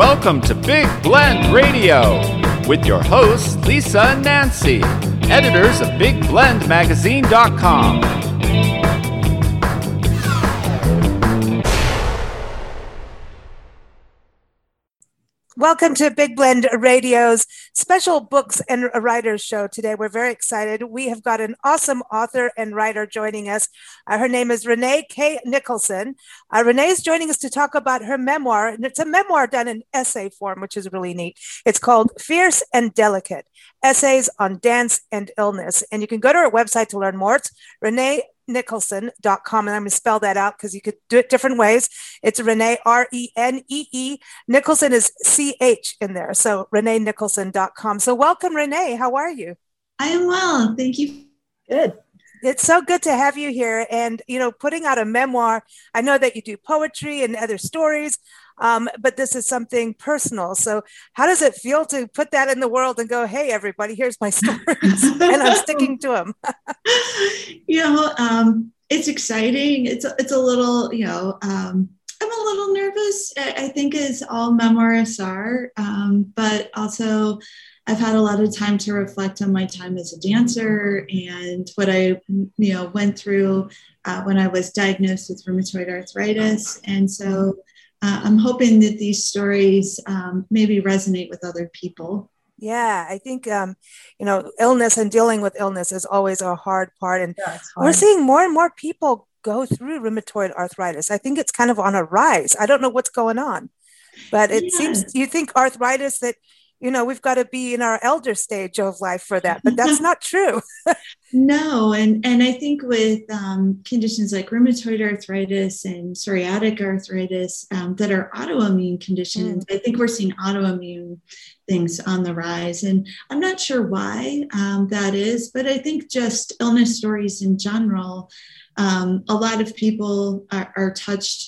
Welcome to Big Blend Radio with your hosts, Lisa and Nancy, editors of BigBlendMagazine.com. Welcome to Big Blend Radio's special books and writers show today. We're very excited. We have got an awesome author and writer joining us. Her name is Renee K. Nicholson. Renee is joining us to talk about her memoir, and it's a memoir done in essay form, which is really neat. It's called Fierce and Delicate, Essays on Dance and Illness. And you can go to her website to learn more. It's ReneeNicholson.com, and I'm going to spell that out because you could do it different ways. It's Renee, R-E-N-E-E. Nicholson is C-H in there, so ReneeNicholson.com. So welcome, Renee. How are you? I am well. Thank you. Good. It's so good to have you here. And, putting out a memoir, I know that you do poetry and other stories, but this is something personal. So how does it feel to put that in the world and go, hey, everybody, here's my stories, and I'm sticking to them? It's exciting. It's a little, I'm a little nervous, I think, as all memoirists are, but also I've had a lot of time to reflect on my time as a dancer and what I, went through when I was diagnosed with rheumatoid arthritis. And so I'm hoping that these stories maybe resonate with other people. Yeah, I think, illness and dealing with illness is always a hard part. And we're seeing more and more people go through rheumatoid arthritis. I think it's kind of on a rise. I don't know what's going on, but it seems you think arthritis that, we've got to be in our elder stage of life for that, but that's not true. No. And I think with conditions like rheumatoid arthritis and psoriatic arthritis that are autoimmune conditions, I think we're seeing autoimmune things on the rise. And I'm not sure why that is, but I think just illness stories in general, a lot of people are touched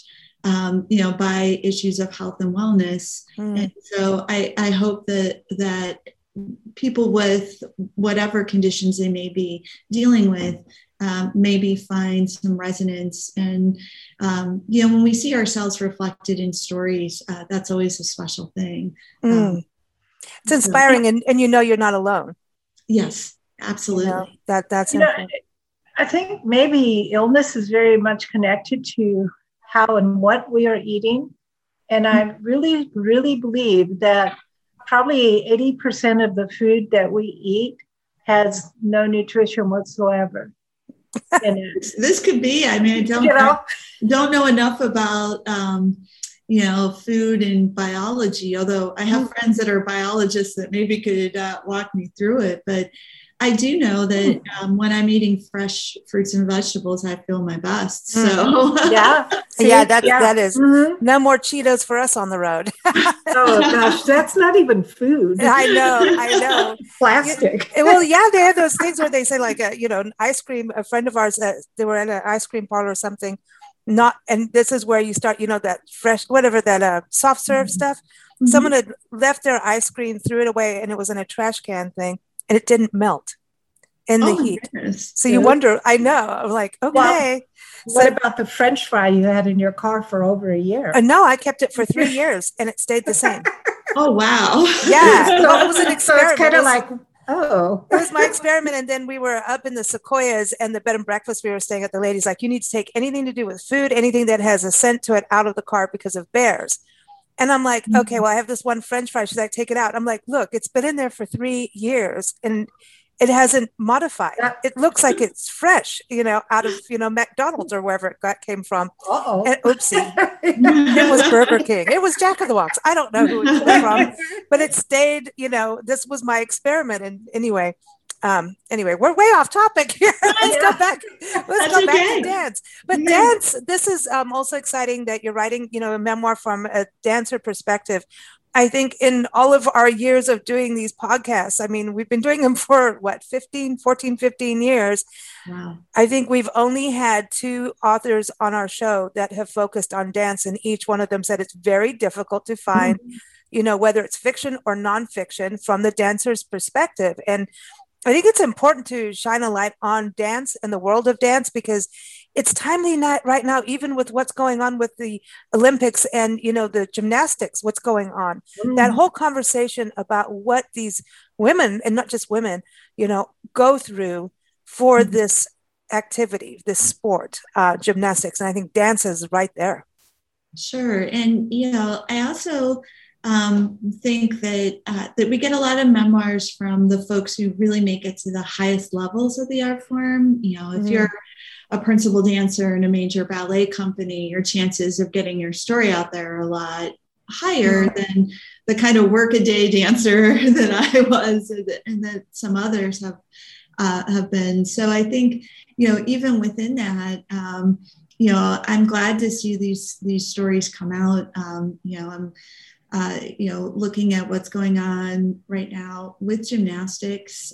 by issues of health and wellness. And so I hope that people with whatever conditions they may be dealing with maybe find some resonance. And, when we see ourselves reflected in stories, that's always a special thing. It's inspiring, and you're not alone. Yes, absolutely. That's important. I think maybe illness is very much connected to how and what we are eating. And I really, really believe that probably 80% of the food that we eat has no nutrition whatsoever in it. This could be, I don't know enough about, food and biology, although I have friends that are biologists that maybe could walk me through it. But I do know that when I'm eating fresh fruits and vegetables, I feel my best. So that is no more Cheetos for us on the road. Oh gosh, that's not even food. I know. Plastic. They have those things where they say an ice cream. A friend of ours, they were at an ice cream parlor or something. And this is where you start, that fresh, whatever that soft serve stuff. Someone had left their ice cream, threw it away, and it was in a trash can thing. And it didn't melt in the heat. Goodness. So you wonder, I know, I'm like, okay. Well, what about the French fry you had in your car for over a year? No, I kept it for 3 years and it stayed the same. Oh, wow. Yeah. Well, it was an experiment. So it's kind of like, It was my experiment. And then we were up in the Sequoias and the bed and breakfast we were staying at, the lady's like, you need to take anything to do with food, anything that has a scent to it out of the car because of bears. And I'm like, okay, well, I have this one French fry. She's like, take it out. I'm like, look, it's been in there for 3 years and it hasn't modified. It looks like it's fresh, out of, McDonald's or wherever it came from. And, oopsie. It was Burger King. It was Jack in the Box. I don't know who it came from, but it stayed, this was my experiment. And anyway, we're way off topic here. Let's go back to dance. But dance, this is also exciting that you're writing, a memoir from a dancer perspective. I think in all of our years of doing these podcasts, we've been doing them for 15 years. Wow. I think we've only had 2 authors on our show that have focused on dance, and each one of them said it's very difficult to find, whether it's fiction or nonfiction from the dancer's perspective. And I think it's important to shine a light on dance and the world of dance because it's timely right now, even with what's going on with the Olympics and, the gymnastics, what's going on. That whole conversation about what these women, and not just women, go through for this activity, this sport, gymnastics. And I think dance is right there. Sure. And, I also think that we get a lot of memoirs from the folks who really make it to the highest levels of the art form. If you're a principal dancer in a major ballet company, your chances of getting your story out there are a lot higher than the kind of workaday dancer that I was and that some others have been. So I think, even within that, I'm glad to see these stories come out. I'm looking at what's going on right now with gymnastics.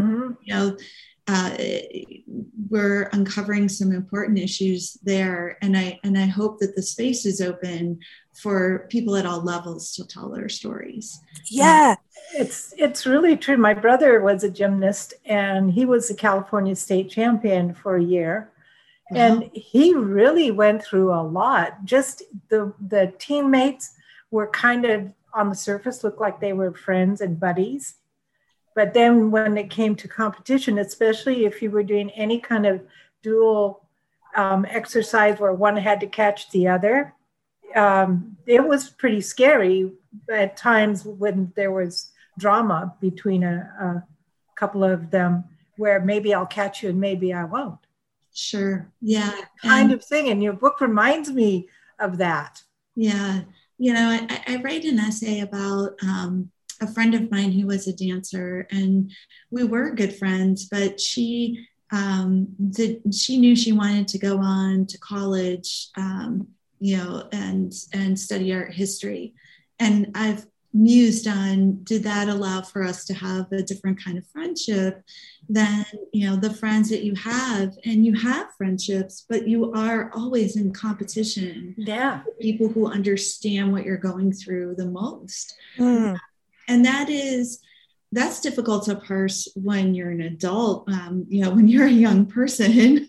We're uncovering some important issues there, and I hope that the space is open for people at all levels to tell their stories. Yeah, it's really true. My brother was a gymnast, and he was the California state champion for a year. And he really went through a lot. Just the teammates were kind of on the surface, looked like they were friends and buddies. But then when it came to competition, especially if you were doing any kind of dual exercise where one had to catch the other, it was pretty scary at times when there was drama between a couple of them where maybe I'll catch you and maybe I won't. Sure. Yeah. Kind of thing. And your book reminds me of that. Yeah. I write an essay about a friend of mine who was a dancer, and we were good friends, but she knew she wanted to go on to college, and study art history. And I've mused on, did that allow for us to have a different kind of friendship than, the friends that you have, and you have friendships, but you are always in competition. Yeah. With people who understand what you're going through the most. And that's difficult to parse when you're an adult, when you're a young person.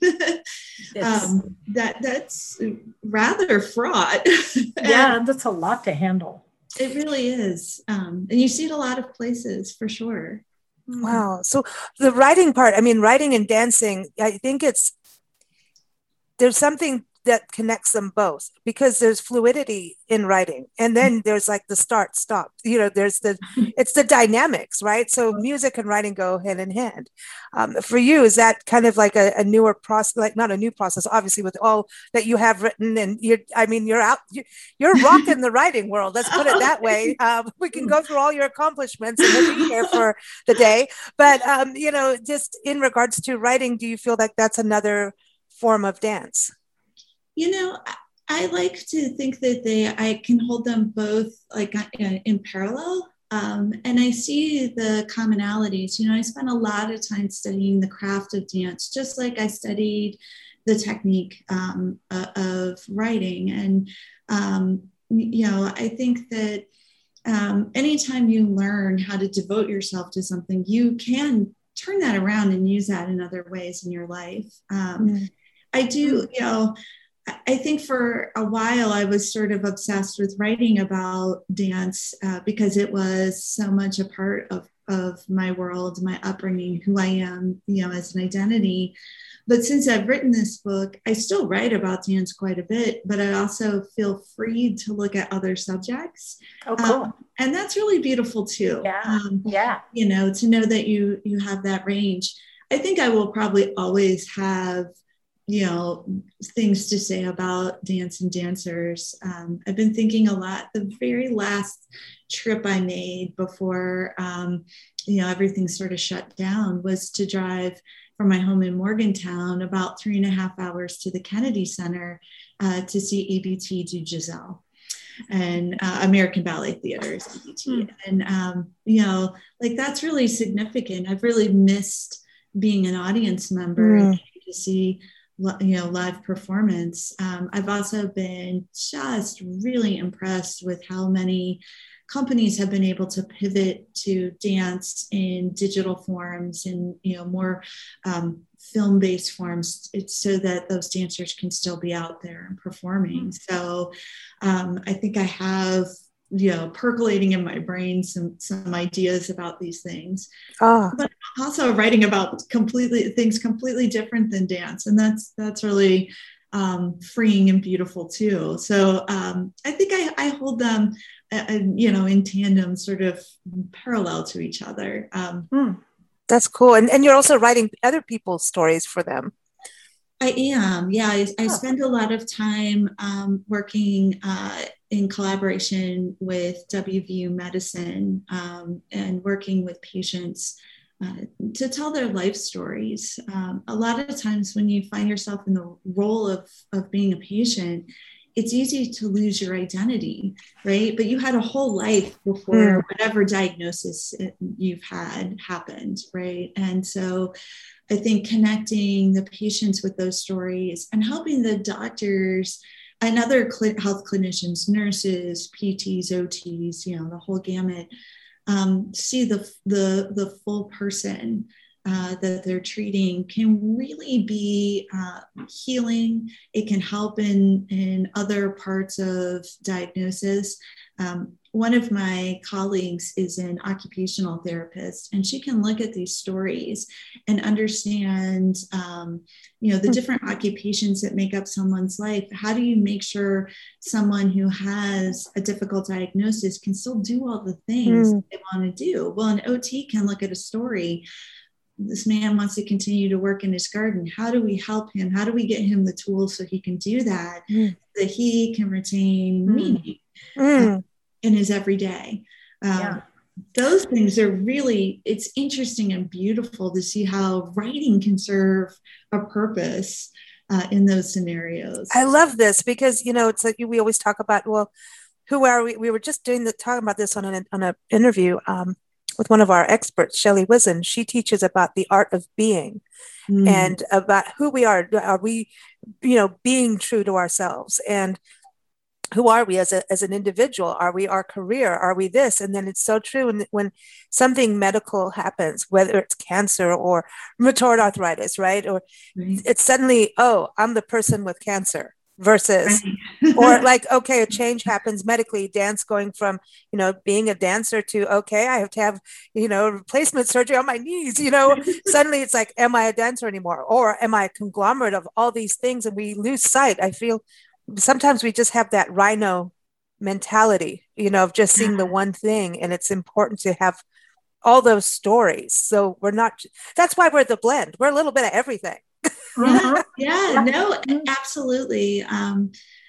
That's rather fraught. Yeah, that's a lot to handle. It really is. And you see it a lot of places for sure. Wow. So the writing part, writing and dancing, I think there's something that connects them both because there's fluidity in writing. And then there's like the start, stop, it's the dynamics, right? So music and writing go hand in hand. For you, is that kind of like a newer process, like not a new process, obviously with all that you have written and you're rocking the writing world. Let's put it that way. We can go through all your accomplishments and we'll be here for the day. But, just in regards to writing, do you feel like that's another form of dance? I like to think that I can hold them both like in parallel. And I see the commonalities. I spent a lot of time studying the craft of dance, just like I studied the technique of writing. And, I think that anytime you learn how to devote yourself to something, you can turn that around and use that in other ways in your life. I do, I think for a while I was sort of obsessed with writing about dance because it was so much a part of my world, my upbringing, who I am, as an identity. But since I've written this book, I still write about dance quite a bit, but I also feel free to look at other subjects. Oh, cool. And that's really beautiful too. Yeah. To know that you have that range. I think I will probably always have things to say about dance and dancers. I've been thinking a lot. The very last trip I made before, everything sort of shut down was to drive from my home in Morgantown about 3.5 hours to the Kennedy Center to see ABT do Giselle. And American Ballet Theater is ABT. And, that's really significant. I've really missed being an audience member and to see live performance. I've also been just really impressed with how many companies have been able to pivot to dance in digital forms and, more film-based forms, it's so that those dancers can still be out there and performing. So I think I have, percolating in my brain some ideas about these things, but also writing about things completely different than dance, and that's really freeing and beautiful too. So I think I hold them, in tandem, sort of parallel to each other. That's cool. And you're also writing other people's stories for them. I am. Yeah. I spend a lot of time working in collaboration with WVU Medicine and working with patients to tell their life stories. A lot of times when you find yourself in the role of being a patient, it's easy to lose your identity, right? But you had a whole life before whatever diagnosis you've had happened, right? And so I think connecting the patients with those stories and helping the doctors and other health clinicians, nurses, PTs, OTs, the whole gamut, see the full person that they're treating can really be healing. It can help in other parts of diagnosis. One of my colleagues is an occupational therapist, and she can look at these stories and understand, the different occupations that make up someone's life. How do you make sure someone who has a difficult diagnosis can still do all the things they want to do? Well, an OT can look at a story. This man wants to continue to work in his garden. How do we help him? How do we get him the tools so he can do that, so that he can retain meaning in his everyday? Those things are really, it's interesting and beautiful to see how writing can serve a purpose in those scenarios. I love this because, it's like we always talk about, well, who are we? We were just talking about this on an interview with one of our experts, Shelley Wizen. She teaches about the art of being and about who we are. Are we, being true to ourselves? And who are we as an individual? Are we our career? Are we this? And then it's so true when something medical happens, whether it's cancer or rheumatoid arthritis, right? Or it's suddenly, I'm the person with cancer versus, or like, okay, a change happens medically, dance going from, being a dancer to, okay, I have to have, replacement surgery on my knees, suddenly it's like, am I a dancer anymore? Or am I a conglomerate of all these things? And we lose sight. I feel sometimes we just have that rhino mentality, of just seeing the one thing. And it's important to have all those stories. So that's why we're the blend. We're a little bit of everything. No, absolutely. And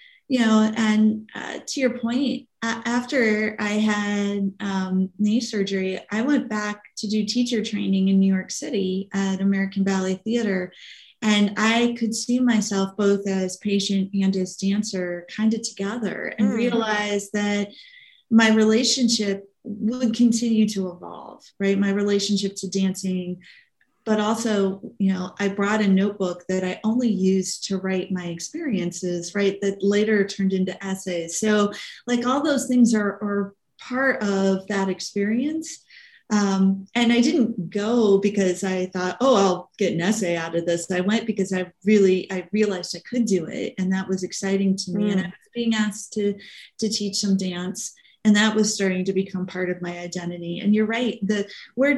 to your point, after I had knee surgery, I went back to do teacher training in New York City at American Ballet Theater. And I could see myself both as patient and as dancer kind of together and realize that my relationship would continue to evolve, right? My relationship to dancing, but also, I brought a notebook that I only used to write my experiences, right? That later turned into essays. So like all those things are part of that experience. And I didn't go because I thought, I'll get an essay out of this. I went because I realized I could do it. And that was exciting to me. And I was being asked to teach some dance. And that was starting to become part of my identity. And you're right. We're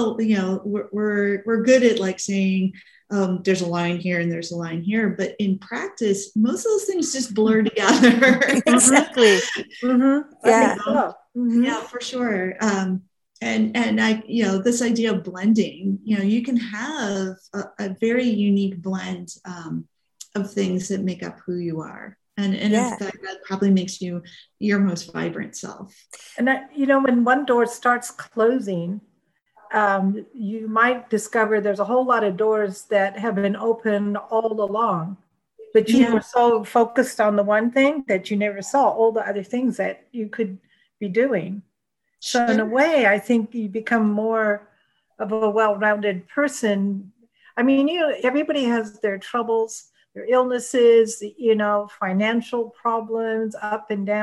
good at like saying, there's a line here and there's a line here. But in practice, most of those things just blur together. Exactly. Yeah, for sure. And I, this idea of blending, you can have a very unique blend of things that make up who you are. And in fact, that probably makes you your most vibrant self. And when one door starts closing, you might discover there's a whole lot of doors that have been open all along, but you were so focused on the one thing that you never saw all the other things that you could be doing. So in a way, I think you become more of a well-rounded person. I mean, everybody has their troubles, their illnesses, financial problems, up and down.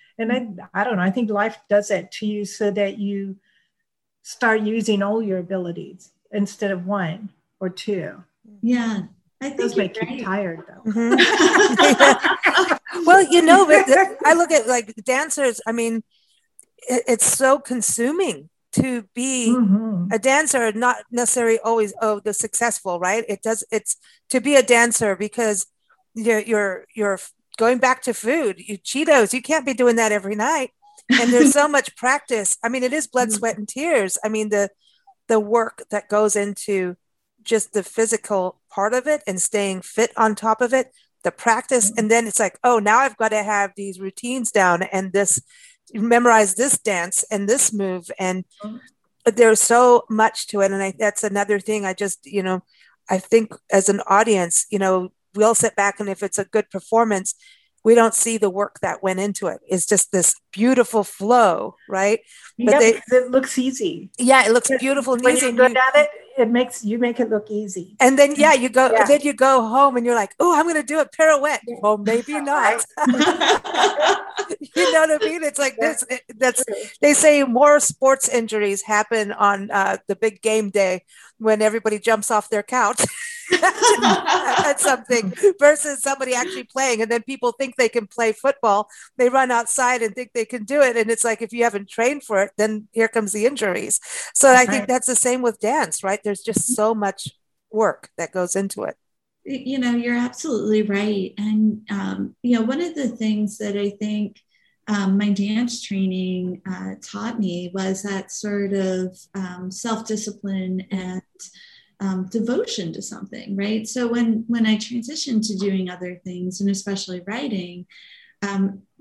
And I don't know, I think life does that to you so that you start using all your abilities instead of one or two. Yeah. I think those make you tired though. Mm-hmm. Well, you know, but I look at like dancers, I mean, it's so consuming to be a dancer, not necessarily always the successful, right? It's to be a dancer because you're going back to food, Cheetos, you can't be doing that every night. And there's so much practice. I mean, it is blood, sweat, and tears. I mean, the work that goes into just the physical part of it and staying fit on top of it, the practice. And then it's like, oh, now I've got to have these routines down and memorize this dance and this move. And there's so much to it. And that's another thing I just, I think as an audience, we'll sit back and if it's a good performance, we don't see the work that went into it. It's just this beautiful flow, right? But it looks easy. Yeah, it looks beautiful and when easy. When you're good at it, you make it look easy. And then you go home and you're like, oh, I'm going to do a pirouette. Yeah. Well, maybe not. You know what I mean? It's like this. They say more sports injuries happen on the big game day when everybody jumps off their couch at something versus somebody actually playing. And then people think they can play football. They run outside and think they can do it. And it's like, if you haven't trained for it, then here comes the injuries. So I think that's the same with dance, right? There's just so much work that goes into it. You're absolutely right. And, one of the things that I think my dance training taught me was that sort of self-discipline and devotion to something, right? So when I transitioned to doing other things and especially writing, I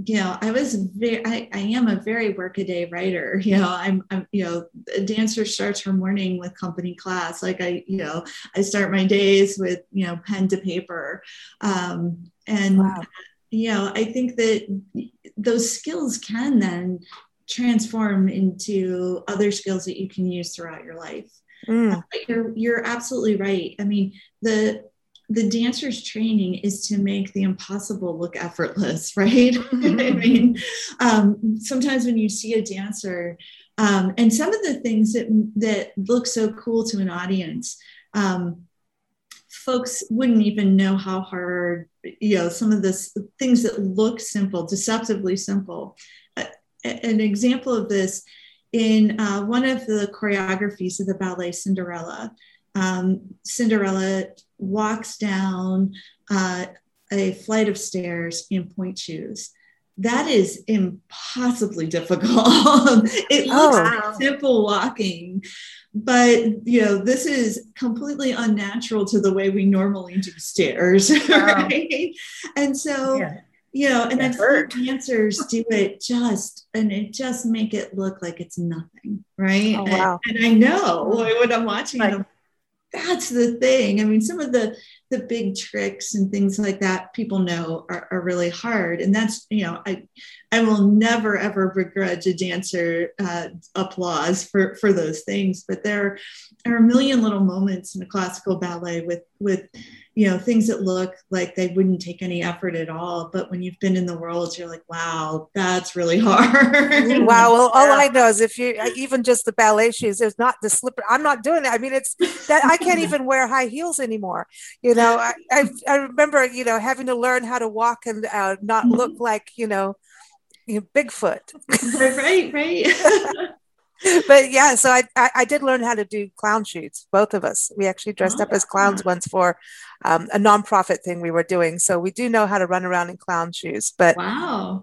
am a very workaday writer. I'm a dancer starts her morning with company class. Like I start my days with, pen to paper. Wow. I think that those skills can then transform into other skills that you can use throughout your life. You're absolutely right. I mean, the dancer's training is to make the impossible look effortless, right? I mean, sometimes when you see a dancer, and some of the things that look so cool to an audience, folks wouldn't even know how hard, some of the things that look simple, deceptively simple. An example of this in one of the choreographies of the ballet Cinderella, Cinderella walks down a flight of stairs in pointe shoes. That is impossibly difficult. It looks simple walking, but this is completely unnatural to the way we normally do stairs, right? And so, and I've seen dancers do it just make it look like it's nothing, right? Oh, wow. And I know when I'm watching them, that's the thing. I mean, some of the big tricks and things like that people know are really hard. And that's, I will never, ever begrudge a dancer applause for those things. But there are a million little moments in a classical ballet with things that look like they wouldn't take any effort at all. But when you've been in the world, you're like, wow, that's really hard. Wow. Well, all I know is if you, even just the ballet shoes, there's not the slipper. I'm not doing it. I mean, it's that I can't even wear high heels anymore. I remember, having to learn how to walk and not look like, Bigfoot. Right. But yeah, so I did learn how to do clown shoots, both of us. We actually dressed up as clowns once for a nonprofit thing we were doing. So we do know how to run around in clown shoes. But wow,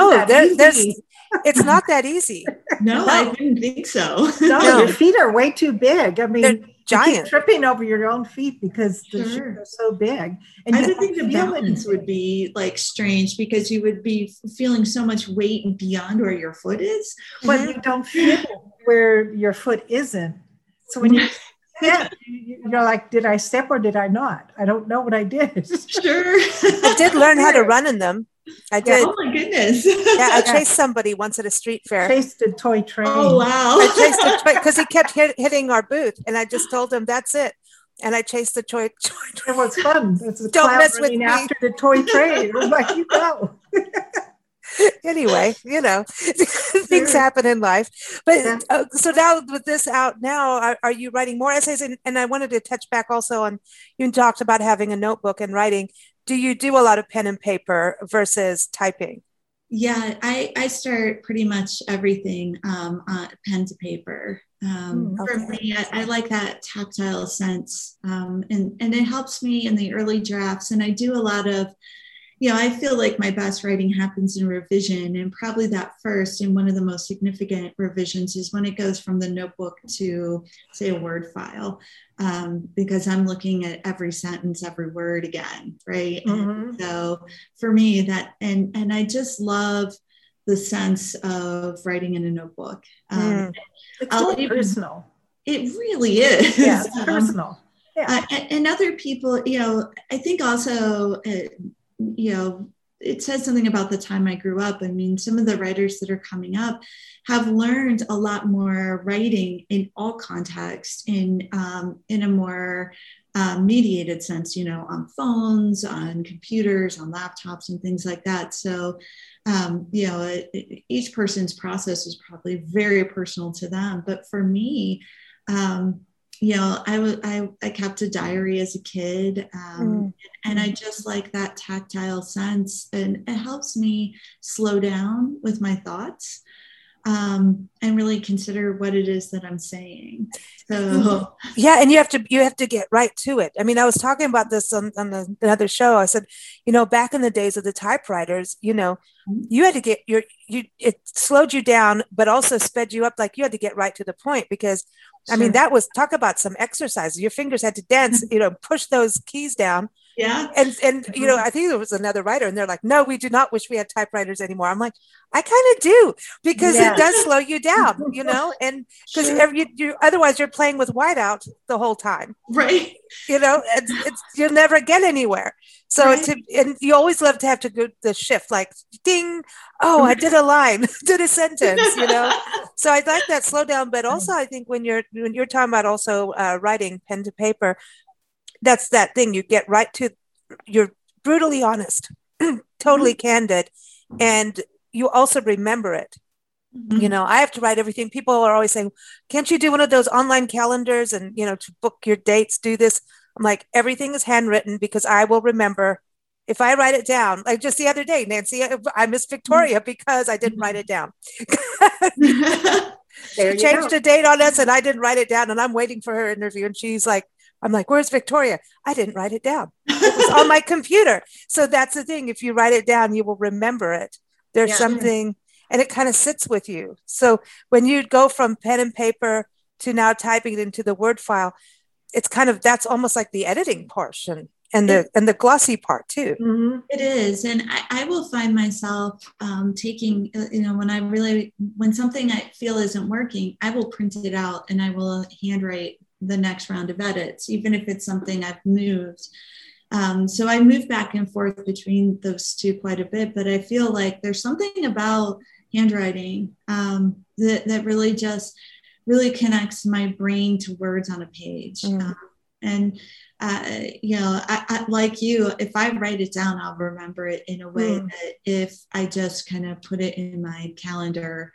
it's not that easy. No, I didn't think so. No, your feet are way too big. I mean, they're giant. You keep tripping over your own feet because the shoes are so big. And I would think the balance would be like strange because you would be feeling so much weight beyond where your foot is. But you don't feel where your foot isn't. So when you step, you're like, did I step or did I not? I don't know what I did. Sure. I did learn how to run in them. I did. Oh my goodness. Yeah, I chased somebody once at a street fair. Chased a toy train. Oh wow. I chased a toy because he kept hitting our booth, and I just told him that's it. And I chased the toy train. It was fun. It's Don't mess with me after the toy train. It was like, you go. Anyway, things happen in life. But so now with this out now, are you writing more essays? And I wanted to touch back also on, you talked about having a notebook and writing. Do you do a lot of pen and paper versus typing? Yeah, I start pretty much everything on pen to paper. For me, I like that tactile sense, and it helps me in the early drafts. And I do a lot of, I feel like my best writing happens in revision, and probably that first and one of the most significant revisions is when it goes from the notebook to, say, a Word file, because I'm looking at every sentence, every word again, right? And so for me, that, and I just love the sense of writing in a notebook. It's more personal. It really is. Yeah, it's personal. Yeah. And other people, I think also, it says something about the time I grew up. I mean, some of the writers that are coming up have learned a lot more writing in all contexts, in a more mediated sense, on phones, on computers, on laptops, and things like that. So, each person's process is probably very personal to them. But for me, I kept a diary as a kid, and I just like that tactile sense, and it helps me slow down with my thoughts, and really consider what it is that I'm saying. So yeah, and you have to get right to it. I mean, I was talking about this on another show. I said, back in the days of the typewriters, you had to get it slowed you down, but also sped you up. Like you had to get right to the point, because I mean, that was, talk about some exercise. Your fingers had to dance, push those keys down. Yeah. And I think there was another writer, and they're like, no, we do not wish we had typewriters anymore. I'm like, I kind of do, because it does slow you down, and because otherwise you're playing with whiteout the whole time. Right. It's you'll never get anywhere. So right. And you always love to have to go the shift, like ding, oh, I did a line, did a sentence, So I like that slow down. But also I think when you're talking about also writing pen to paper, that's that thing, you get right to, you're brutally honest, totally candid, and you also remember it. I have to write everything. People are always saying, can't you do one of those online calendars and, to book your dates, do this? I'm like, everything is handwritten, because I will remember if I write it down. Like just the other day, Nancy, I missed Victoria because I didn't write it down. She changed the date on us and I didn't write it down, and I'm waiting for her interview, and she's like, I'm like, where's Victoria? I didn't write it down. It was on my computer. So that's the thing. If you write it down, you will remember it. There's something, and it kind of sits with you. So when you go from pen and paper to now typing it into the Word file, it's kind of, that's almost like the editing portion and the glossy part too. It is. And I will find myself taking, when something I feel isn't working, I will print it out and I will handwrite the next round of edits, even if it's something I've moved. So I move back and forth between those two quite a bit, but I feel like there's something about handwriting that really just really connects my brain to words on a page. I like you, if I write it down, I'll remember it in a way that if I just kind of put it in my calendar.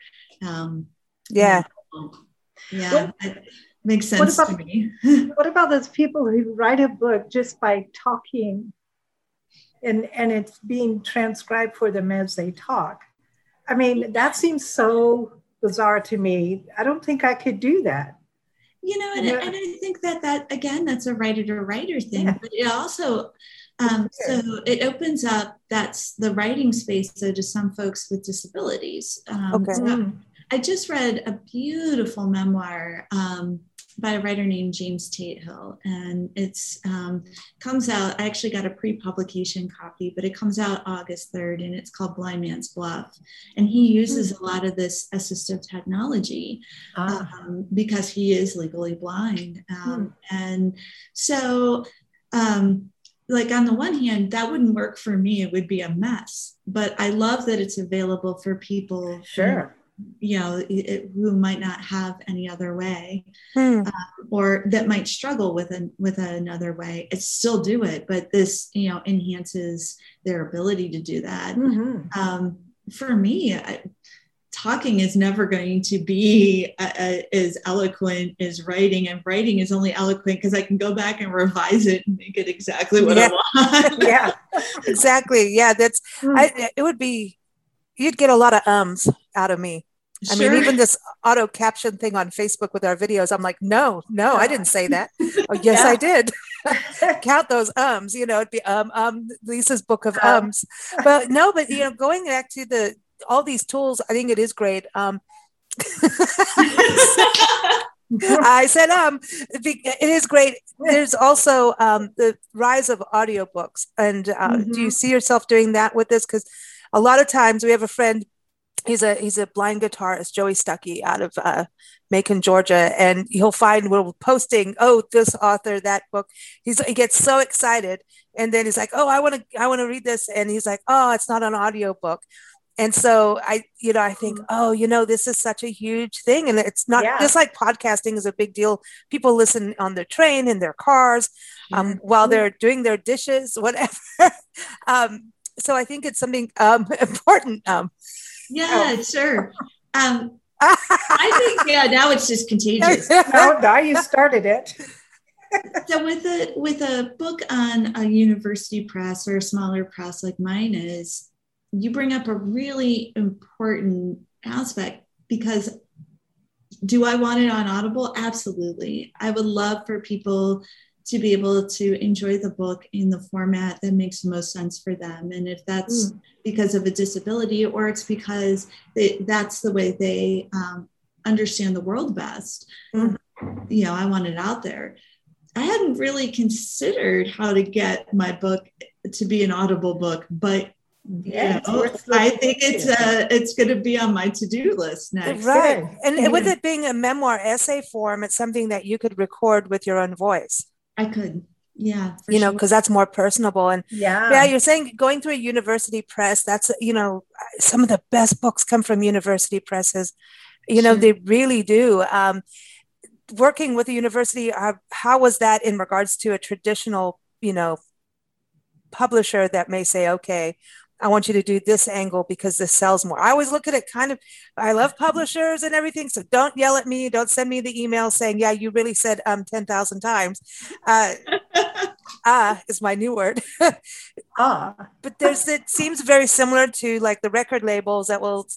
Makes sense to me. What about those people who write a book just by talking and it's being transcribed for them as they talk? I mean, that seems so bizarre to me. I don't think I could do that. And I think that again, that's a writer thing, but it also, so it opens up, that's the writing space to some folks with disabilities. So I just read a beautiful memoir by a writer named James Tatehill, and it's comes out, I actually got a pre-publication copy, but it comes out August 3rd, and it's called Blind Man's Bluff. And he uses a lot of this assistive technology because he is legally blind. And so like on the one hand, that wouldn't work for me. It would be a mess, but I love that it's available for people who might not have any other way, or that might struggle with another way. It's still do it, but this enhances their ability to do that. for me, talking is never going to be as eloquent as writing, and writing is only eloquent because I can go back and revise it and make it exactly what I want. Yeah, exactly. Yeah, that's. It would be. You'd get a lot of ums out of me. I mean, even this auto caption thing on Facebook with our videos, I'm like, no, I didn't say that. Oh, yes, I did. Count those ums. It'd be Lisa's book of ums. But no, but going back to all these tools, I think it is great. I said it is great. There's also the rise of audiobooks. And do you see yourself doing that with this? Because a lot of times we have a friend, he's a blind guitarist, Joey Stuckey, out of Macon, Georgia, and he'll find we're posting, this author, that book. He gets so excited, and then he's like, I want to read this, and he's like, it's not an audiobook. And so I think, this is such a huge thing. And it's not just like podcasting is a big deal. People listen on their train, in their cars, while they're doing their dishes, whatever. So I think it's something important. Sure. I think, now it's just contagious. Now you started it. So with a book on a university press or a smaller press like mine is, you bring up a really important aspect, because do I want it on Audible? Absolutely. I would love for people to be able to enjoy the book in the format that makes the most sense for them. And if that's because of a disability, or it's because that's the way they understand the world best, I want it out there. I hadn't really considered how to get my book to be an Audible book, but I think it's going to be on my to-do list next. Right. And with it being a memoir essay form, it's something that you could record with your own voice. I could. Yeah. Because that's more personable. And you're saying going through a university press, that's, some of the best books come from university presses. They really do. Working with a university, how was that in regards to a traditional, publisher that may say, okay, I want you to do this angle because this sells more. I always look at it I love publishers and everything. So don't yell at me. Don't send me the email saying, yeah, you really said 10,000 times. Is my new word. But it seems very similar to like the record labels that will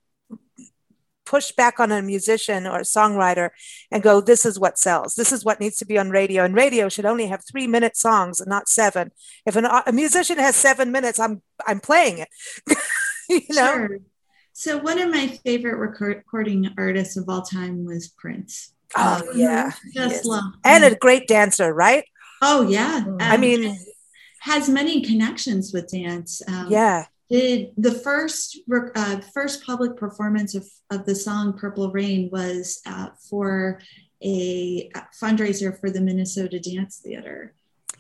push back on a musician or a songwriter and go, this is what sells. This is what needs to be on radio. And radio should only have 3-minute songs and not 7. If a musician has 7 minutes, I'm playing it. Sure. So one of my favorite recording artists of all time was Prince. Just love him. And a great dancer, right? Oh yeah. I mean, has many connections with dance. Did the first public performance of the song Purple Rain was for a fundraiser for the Minnesota Dance Theater.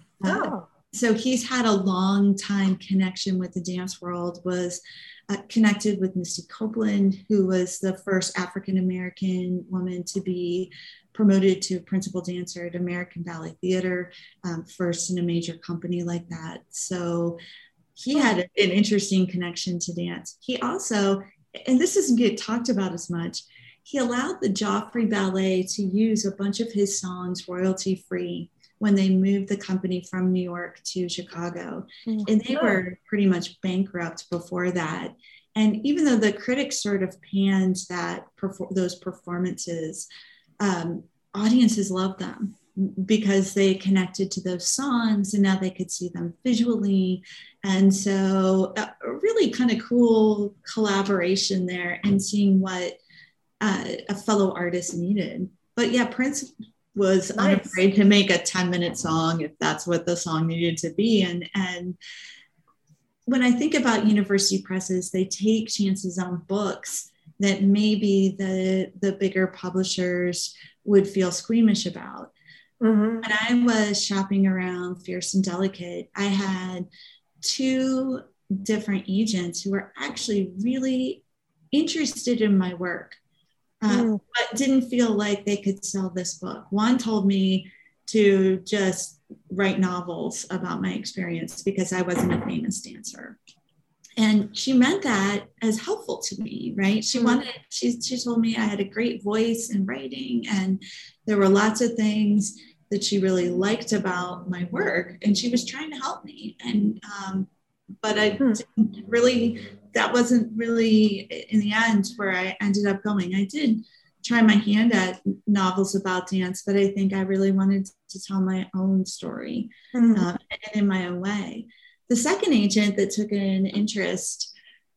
So he's had a long time connection with the dance world, was connected with Misty Copeland, who was the first African-American woman to be promoted to principal dancer at American Ballet Theater, first in a major company like that. So he had an interesting connection to dance. He also, and this doesn't get talked about as much, he allowed the Joffrey Ballet to use a bunch of his songs royalty-free when they moved the company from New York to Chicago. And they were pretty much bankrupt before that. And even though the critics sort of panned those performances, audiences loved them because they connected to those songs and now they could see them visually. And so a really kind of cool collaboration there and seeing what a fellow artist needed. But yeah, Prince was unafraid to make a 10-minute song if that's what the song needed to be. And when I think about university presses, they take chances on books that maybe the bigger publishers would feel squeamish about. When I was shopping around Fierce and Delicate, I had 2 different agents who were actually really interested in my work, but didn't feel like they could sell this book. One told me to just write novels about my experience because I wasn't a famous dancer. And she meant that as helpful to me, right? She told me I had a great voice in writing, and there were lots of things that she really liked about my work, and she was trying to help me. And but I didn't really, that wasn't really in the end where I ended up going. I did try my hand at novels about dance, but I think I really wanted to tell my own story and in my own way. The second agent that took an interest,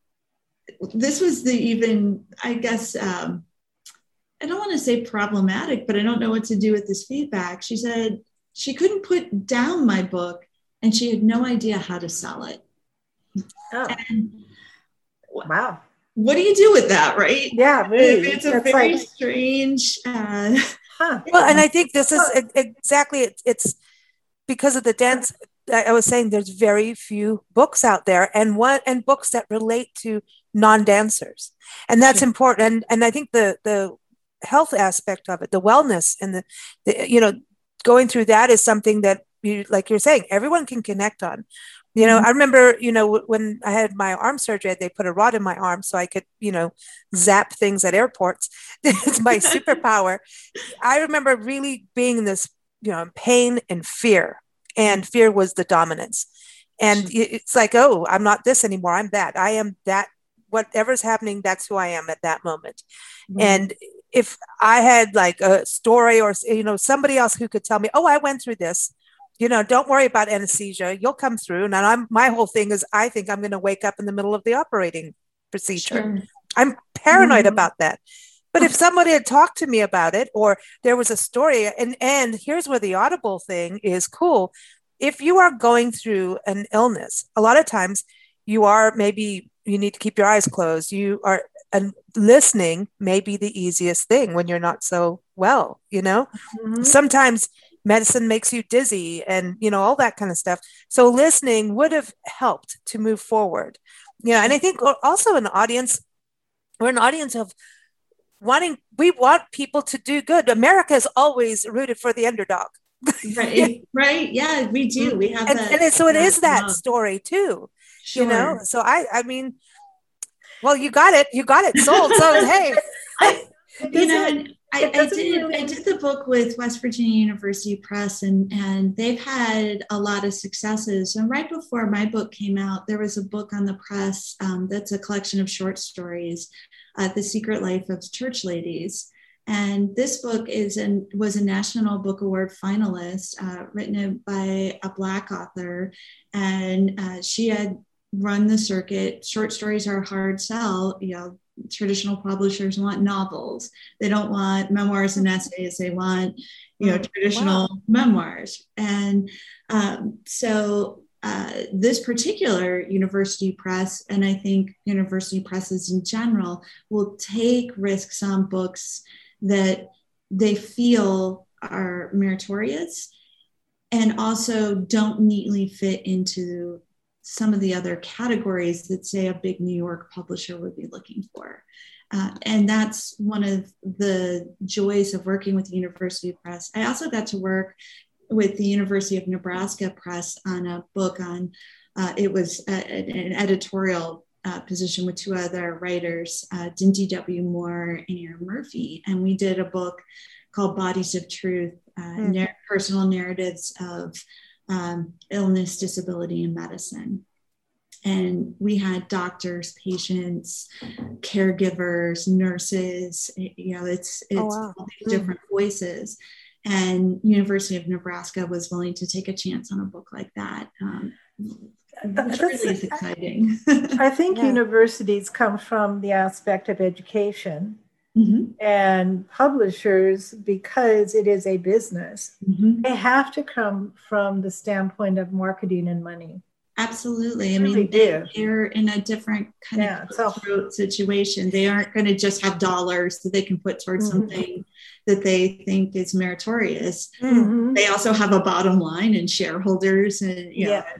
this was the even, I guess, I don't want to say problematic, but I don't know what to do with this feedback. She said she couldn't put down my book and she had no idea how to sell it. Oh. And Wow. What do you do with that, right? Yeah, really. It's a very strange. Well, and I think this is exactly, it's because of the dance. I was saying there's very few books out there, and books that relate to non-dancers, and that's important. And I think the health aspect of it, the wellness, and the going through that is something that like you're saying, everyone can connect on. I remember, when I had my arm surgery, they put a rod in my arm so I could, zap things at airports. It's my superpower. I remember really being in this, pain and fear was the dominance. And it's like, oh, I'm not this anymore. I'm that. I am that. Whatever's happening, that's who I am at that moment. And if I had like a story or, somebody else who could tell me, oh, I went through this, don't worry about anesthesia. You'll come through. And my whole thing is, I think I'm going to wake up in the middle of the operating procedure. Sure. I'm paranoid about that. But if somebody had talked to me about it, or there was a story, and here's where the Audible thing is cool. If you are going through an illness, a lot of times maybe you need to keep your eyes closed. And listening may be the easiest thing when you're not so well, Sometimes medicine makes you dizzy and, all that kind of stuff. So listening would have helped to move forward. And I think also we're an audience of we want people to do good. America has always rooted for the underdog. Right. Right. Yeah, we do. We have that. So it is that story too, Sure. So I mean, well, you got it sold. So, hey, I did the book with West Virginia University Press, and they've had a lot of successes. And right before my book came out, there was a book on the press that's a collection of short stories, The Secret Life of Church Ladies. And this book was a National Book Award finalist, written by a Black author. And she had run the circuit. Short stories are a hard sell. Traditional publishers want novels. They don't want memoirs and essays. They want, traditional memoirs. And so this particular university press, and I think university presses in general, will take risks on books that they feel are meritorious and also don't neatly fit into some of the other categories that, say, a big New York publisher would be looking for. And that's one of the joys of working with the University Press. I also got to work with the University of Nebraska Press on a book on, it was an editorial position with two other writers, Dinty W. Moore and Aaron Murphy. And we did a book called Bodies of Truth, personal narratives of illness, disability, and medicine. And we had doctors, patients, caregivers, nurses, it's all these different voices. And University of Nebraska was willing to take a chance on a book like that. Which really is exciting. I think universities come from the aspect of education. And publishers, because it is a business, they have to come from the standpoint of marketing and money. Absolutely. I mean, they're in a different kind of situation. They aren't going to just have dollars that they can put towards something that they think is meritorious. They also have a bottom line and shareholders. And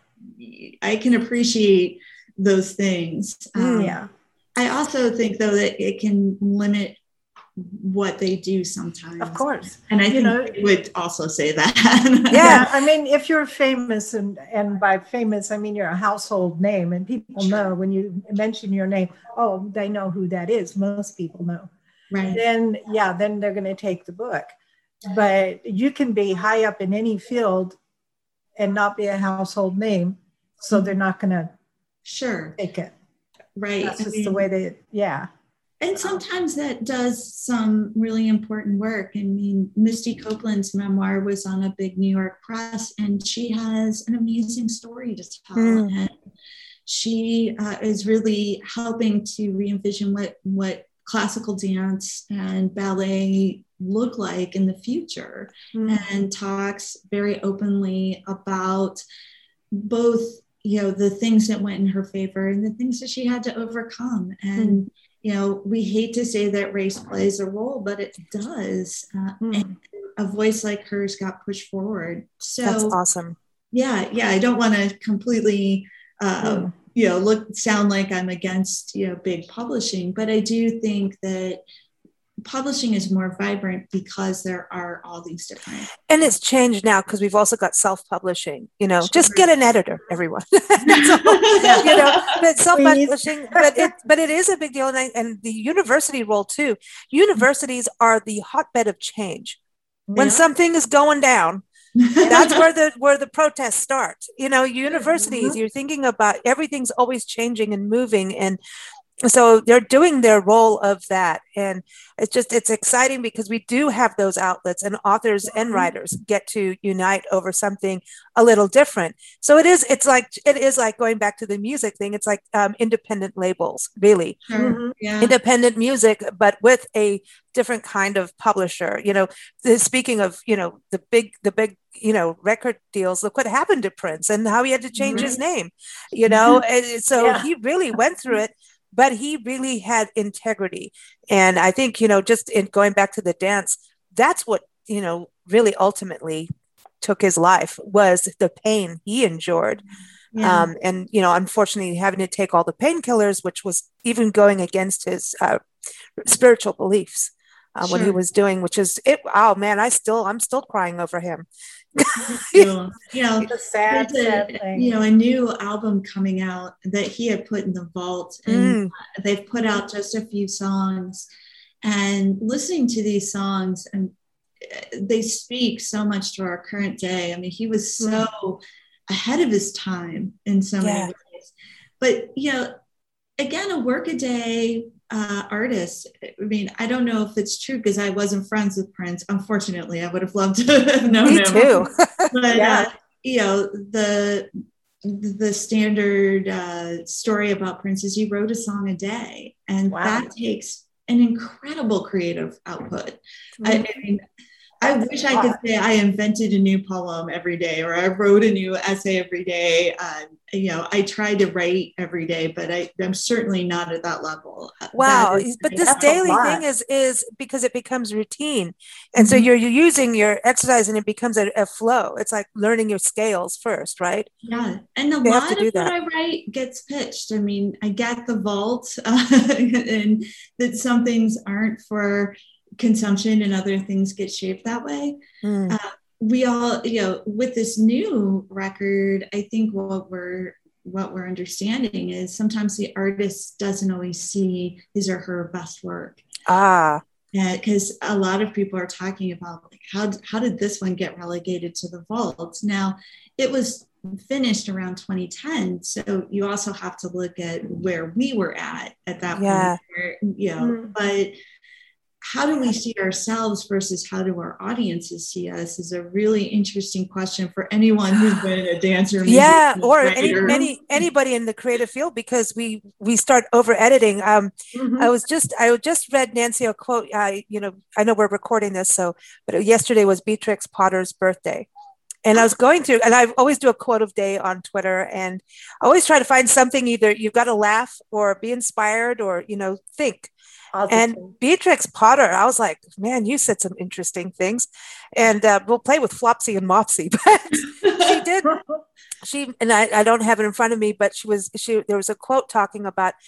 I can appreciate those things. I also think, though, that it can limit what they do sometimes. Of course. And I think they would also say that. Yeah. I mean, if you're famous, and by famous, I mean, you're a household name, and people know when you mention your name, oh, they know who that is. Most people know. Right. Then they're going to take the book. But you can be high up in any field and not be a household name. So they're not going to take it. Right. That's just the way they, And sometimes that does some really important work. I mean, Misty Copeland's memoir was on a big New York press, and she has an amazing story to tell. And she is really helping to re-envision what classical dance and ballet look like in the future, and talks very openly about both, the things that went in her favor and the things that she had to overcome. And we hate to say that race plays a role, but it does. And a voice like hers got pushed forward. So that's awesome. Yeah. I don't want to completely, sound like I'm against, big publishing, but I do think that publishing is more vibrant because there are all these different. And it's changed now because we've also got self-publishing, just get an editor, everyone. But self-publishing, but it is a big deal. And the university role too. Universities are the hotbed of change. When something is going down, that's where the protests start. Universities, you're thinking about everything's always changing and moving, and so they're doing their role of that. And it's exciting because we do have those outlets, and authors and writers get to unite over something a little different. So it is like going back to the music thing. It's like independent labels, really. Independent music, but with a different kind of publisher. Speaking of, the big, record deals, look what happened to Prince and how he had to change his name, and so he really went through it. But he really had integrity. And I think, just in going back to the dance, that's what, really ultimately took his life, was the pain he endured. And, unfortunately, having to take all the painkillers, which was even going against his spiritual beliefs when he was doing, which is it. Oh, man, I'm still crying over him. The sad thing. A new album coming out that he had put in the vault, and they've put out just a few songs, and listening to these songs, and they speak so much to our current day. I mean, he was so ahead of his time in so many ways. But again, a workaday artist. I mean, I don't know if it's true because I wasn't friends with Prince. Unfortunately, I would have loved to have known him. Me too. But the standard story about Prince is he wrote a song a day, and that takes an incredible creative output. I mean, I wish I could say I invented a new poem every day, or I wrote a new essay every day. I try to write every day, but I'm certainly not at that level. Wow. But this daily thing is because it becomes routine. And so you're using your exercise, and it becomes a flow. It's like learning your scales first, right? Yeah. And a lot of what I write gets pitched. I mean, I get the vault and that some things aren't for consumption and other things get shaped that way. We all, with this new record, I think what we're understanding is sometimes the artist doesn't always see his or her best work. Because a lot of people are talking about, like, how did this one get relegated to the vault? Now, it was finished around 2010, so you also have to look at where we were at that point. Where, but how do we see ourselves versus how do our audiences see us is a really interesting question for anyone who's been a dancer. Or anybody in the creative field, because we start over editing. I just read Nancy a quote. I know we're recording this, but yesterday was Beatrix Potter's birthday. And I was going through, and I always do a quote of day on Twitter, and I always try to find something, either you've got to laugh or be inspired or, think. And Beatrix Potter, I was like, man, you said some interesting things. And we'll play with Flopsy and Mopsy. But she did, and I don't have it in front of me, but there was a quote talking about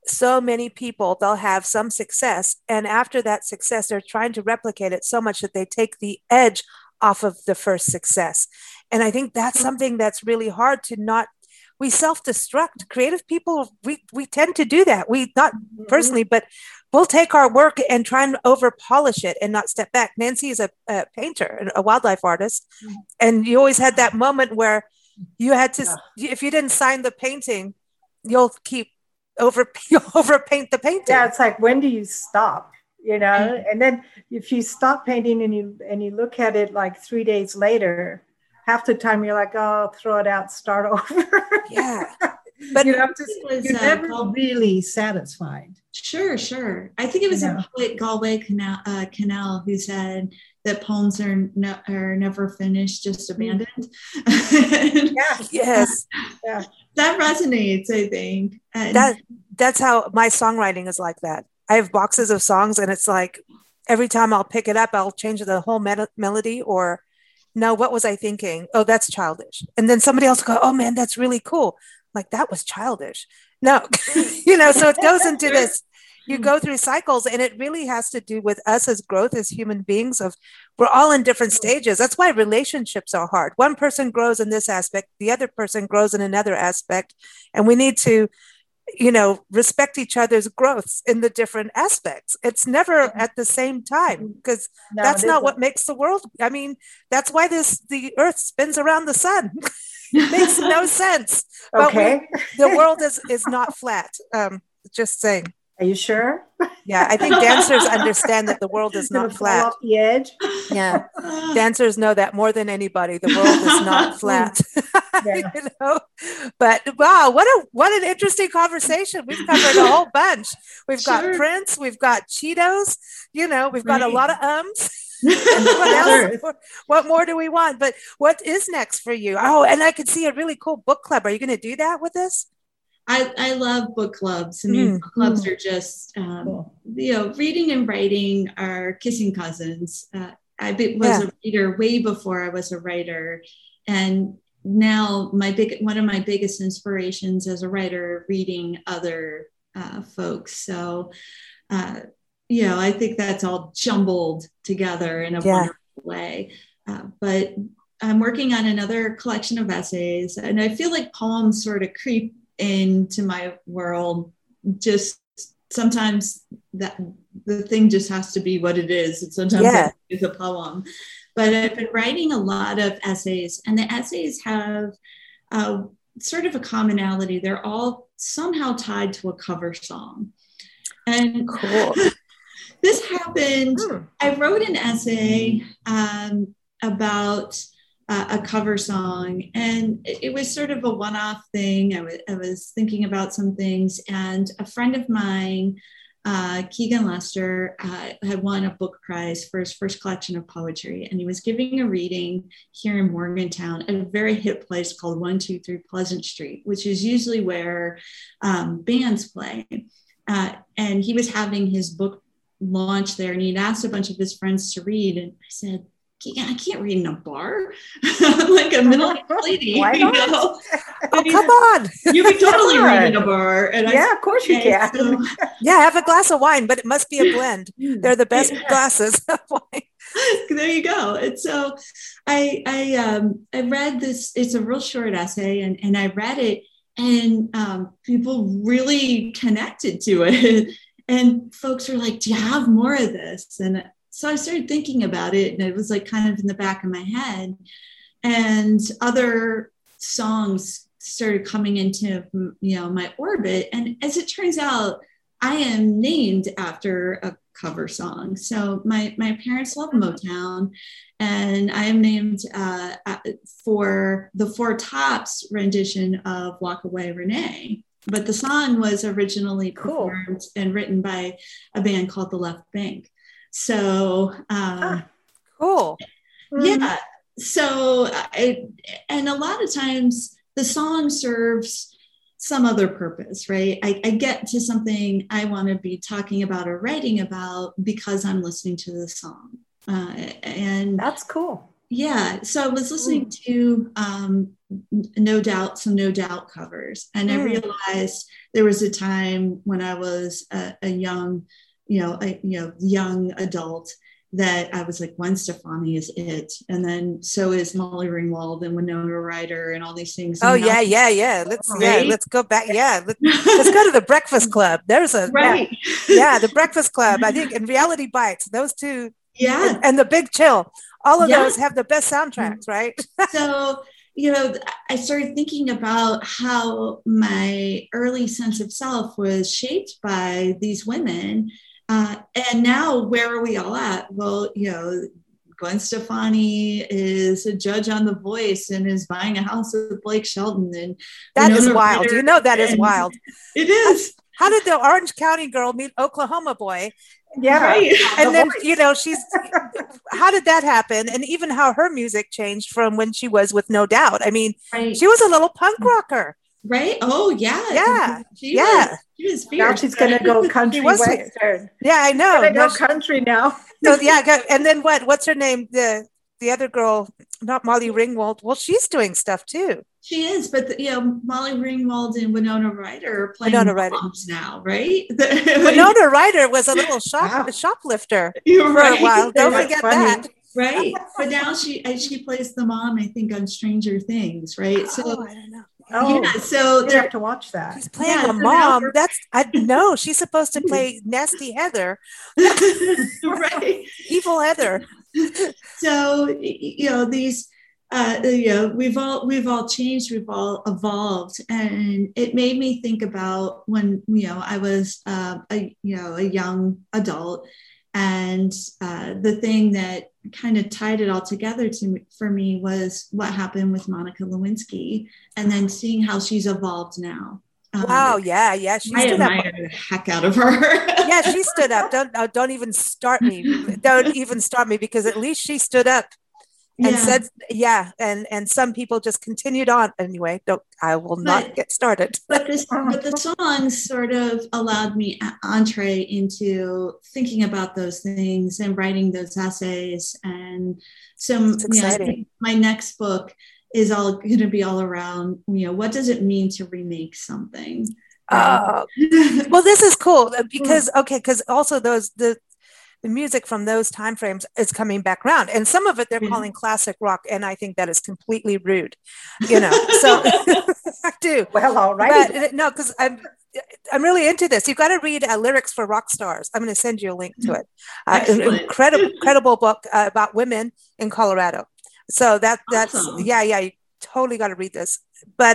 so many people, they'll have some success, and after that success they're trying to replicate it so much that they take the edge off of the first success. And I think that's something that's really hard to not, we self-destruct. Creative people, we tend to do that. We, not personally, but we'll take our work and try and over polish it and not step back. Nancy is a painter, a wildlife artist, and you always had that moment where you had to, if you didn't sign the painting, you'll overpaint the painting. Yeah, it's like, when do you stop? You know, and then if you stop painting and you look at it like 3 days later, half the time you're like, oh, throw it out, start over. Yeah, but you're never really satisfied. Sure. I think it was a poet, Galway Canal, who said that poems are never finished, just abandoned. Yes. Yeah. That resonates, I think. And that's how my songwriting is like that. I have boxes of songs, and it's like every time I'll pick it up, I'll change the whole melody, or no, what was I thinking? Oh, that's childish. And then somebody else will go, oh man, that's really cool. Like, that was childish. No, you know, so it goes into this, you go through cycles, and it really has to do with us as growth as human beings. Of we're all in different stages. That's why relationships are hard. One person grows in this aspect, the other person grows in another aspect. And we need to, you know, respect each other's growths in the different aspects. It's never at the same time, because that's not what makes the world. I mean, that's why the earth spins around the sun. It makes no sense. Okay. But the world is not flat. Just saying. Are you sure? Yeah, I think dancers understand that the world is not flat. Off the edge. Yeah, dancers know that more than anybody. The world is not flat. You know, but wow, what an interesting conversation. We've covered a whole bunch. We've got Prince, we've got Cheetos. You know, we've got a lot of what more do we want? But what is next for you? Oh, and I could see a really cool book club. Are you going to do that with us? I love book clubs. I mean, book clubs are just, you know, reading and writing are kissing cousins. I was a reader way before I was a writer. And now one of my biggest inspirations as a writer, reading other folks. So, you know, I think that's all jumbled together in a wonderful way. But I'm working on another collection of essays, and I feel like poems sort of creep into my world. Just sometimes that the thing just has to be what it is. And sometimes it's a poem. But I've been writing a lot of essays, and the essays have sort of a commonality. They're all somehow tied to a cover song. And cool. This happened. I wrote an essay about a cover song, and it was sort of a one-off thing. I was thinking about some things, and a friend of mine, Keegan Lester, had won a book prize for his first collection of poetry, and he was giving a reading here in Morgantown at a very hip place called 123 Pleasant Street, which is usually where bands play. And he was having his book launch there, and he'd asked a bunch of his friends to read, and I said, I can't read in a bar. I'm like a middle-aged lady. Why not? You know? Oh, come on. You can totally read in a bar. And of course you can. So, yeah, have a glass of wine, but it must be a blend. They're the best glasses of wine. There you go. And so I read this. It's a real short essay, and I read it, and people really connected to it. And folks were like, do you have more of this? And so I started thinking about it, and it was like kind of in the back of my head, and other songs started coming into, you know, my orbit. And as it turns out, I am named after a cover song. So my parents love Motown, and I am named for the Four Tops rendition of Walk Away Renee. But the song was originally performed and written by a band called The Left Bank. So, cool. Yeah. So, and a lot of times the song serves some other purpose, right? I get to something I want to be talking about or writing about because I'm listening to the song. And that's cool. Yeah. So I was listening to No Doubt, some No Doubt covers, and I realized there was a time when I was a young, young adult, that I was like, Gwen Stefani is it, and then so is Molly Ringwald and Winona Ryder and all these things. Oh yeah. Let's go back. Yeah, let's go to the Breakfast Club. There's a the Breakfast Club. I think, and Reality Bites. Those two. Yeah, and The Big Chill. All of those have the best soundtracks, right? So, I started thinking about how my early sense of self was shaped by these women. And now where are we all at? Well, Gwen Stefani is a judge on The Voice and is buying a house with Blake Shelton. And that is wild. That is wild. It is. How did the Orange County girl meet Oklahoma boy? Yeah. Right. And then, how did that happen? And even how her music changed from when she was with No Doubt. I mean, she was a little punk rocker. Right. Oh, yeah. Yeah. She was fierce. Now she's going to go country western. Yeah, I know. She's going to go country now. So, and then what's her name? The other girl, not Molly Ringwald. Well, she's doing stuff too. She is, but Molly Ringwald and Winona Ryder are playing moms now, right? Winona Ryder was a little shoplifter for a while. Don't forget that. Right, but now she plays the mom, I think, on Stranger Things, right? So I don't know. Oh, yeah, so you have to watch that. She's playing a mom. She's supposed to play nasty Heather, right? Evil Heather. So these. We've all changed, we've all evolved, and it made me think about when I was a young adult, and the thing that kind of tied it all together for me was what happened with Monica Lewinsky, and then seeing how she's evolved now. Wow, yeah, she stood up. I admire the heck out of her. Yeah, she stood up. Don't even start me. Don't even start me, because at least she stood up. And said, and some people just continued on. Anyway, I will not get started. But the songs sort of allowed me entree into thinking about those things and writing those essays. And so my next book is all going to be all around, what does it mean to remake something? Well, this is cool because also the music from those time frames is coming back around, and some of it they're calling classic rock, and I think that is completely rude, So I do. Well, all right. But no, because I'm really into this. You've got to read Lyrics for Rock Stars. I'm going to send you a link to it. Incredible book about women in Colorado. So that's awesome. You totally got to read this. But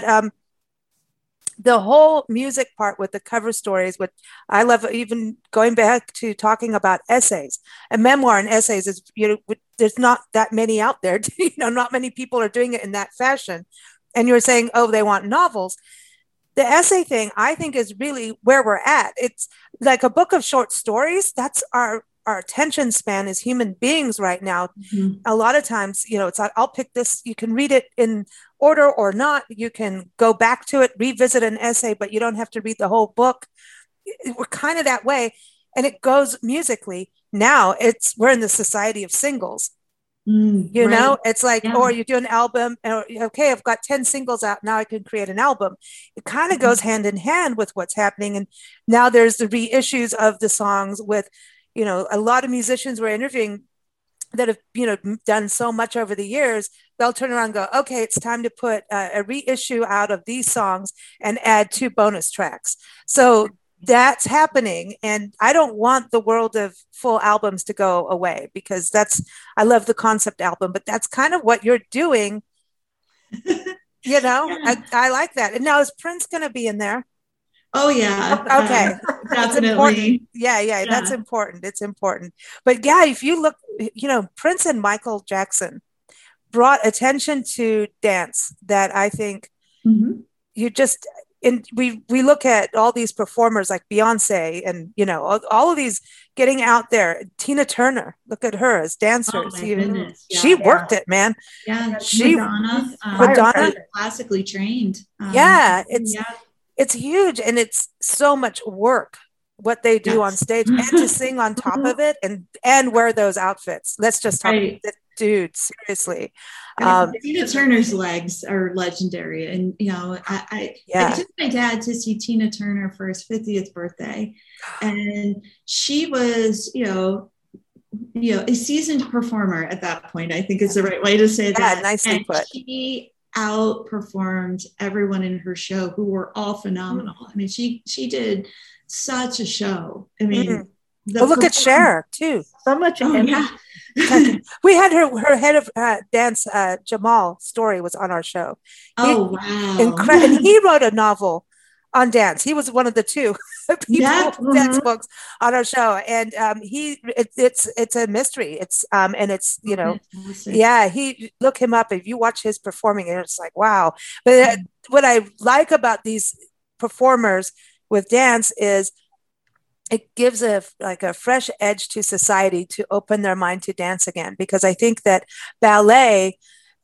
the whole music part with the cover stories, which I love, even going back to talking about essays, a memoir and essays is, there's not that many out there. Not many people are doing it in that fashion. And you're saying, they want novels. The essay thing, I think, is really where we're at. It's like a book of short stories. That's our attention span as human beings right now. Mm-hmm. A lot of times, it's like, I'll pick this. You can read it in order or not. You can go back to it, revisit an essay, but you don't have to read the whole book. We're kind of that way. And it goes musically. Now we're in the society of singles. It's like, or you do an album, okay, I've got 10 singles out. Now I can create an album. It kind of goes hand in hand with what's happening. And now there's the reissues of the songs with, a lot of musicians we're interviewing that have, done so much over the years. They'll turn around and go, okay, it's time to put a reissue out of these songs and add 2 bonus tracks. So that's happening. And I don't want the world of full albums to go away, because I love the concept album, but that's kind of what you're doing. I like that. And now, is Prince going to be in there? Oh yeah. Okay. Definitely. Yeah. That's important. It's important. But if you look, Prince and Michael Jackson brought attention to dance that I think we look at all these performers like Beyonce and, all of these getting out there. Tina Turner, look at her as dancers. She worked it, man. Yeah. Madonna, classically trained. It's huge, and it's so much work what they do on stage, and to sing on top of it and wear those outfits. Let's just talk. dude, seriously. Tina Turner's legs are legendary. And, I took my dad to see Tina Turner for his 50th birthday. And she was, a seasoned performer at that point, I think is the right way to say that. Nicely put. She outperformed everyone in her show, who were all phenomenal. I mean, she did such a show. I mean, look at Cher too. So much energy. Yeah. We had her head of dance, Jamal Story, was on our show. Wow. And he wrote a novel on dance. He was one of the two people dance books on our show. And it's a mystery. It's and it's, he look him up. If you watch his performing, and it's like, wow. But what I like about these performers with dance is it gives a fresh edge to society to open their mind to dance again. Because I think that ballet,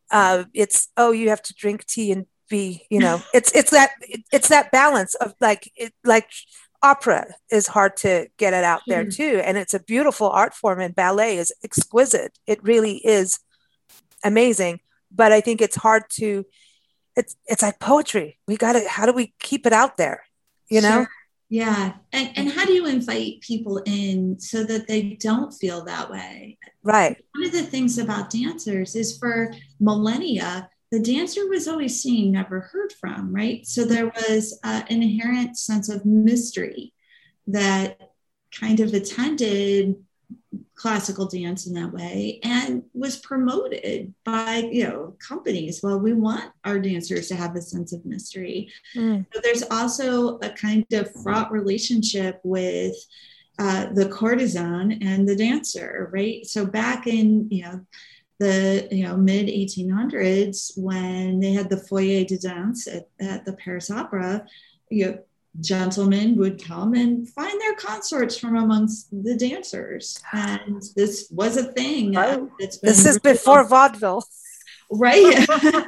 you have to drink tea and be, it's that balance of like opera is hard to get it out there too. And it's a beautiful art form, and ballet is exquisite. It really is amazing. But I think it's hard to, it's like poetry. How do we keep it out there? Sure. Yeah. And how do you invite people in so that they don't feel that way? Right. One of the things about dancers is, for millennia, the dancer was always seen, never heard from, right? So there was an inherent sense of mystery that kind of attended classical dance in that way, and was promoted by companies. Well, we want our dancers to have a sense of mystery. But there's also a kind of fraught relationship with the courtesan and the dancer, right? So back in the mid 1800s, when they had the foyer de danse at the Paris Opera, gentlemen would come and find their consorts from amongst the dancers, and this was a thing. This is before vaudeville, right?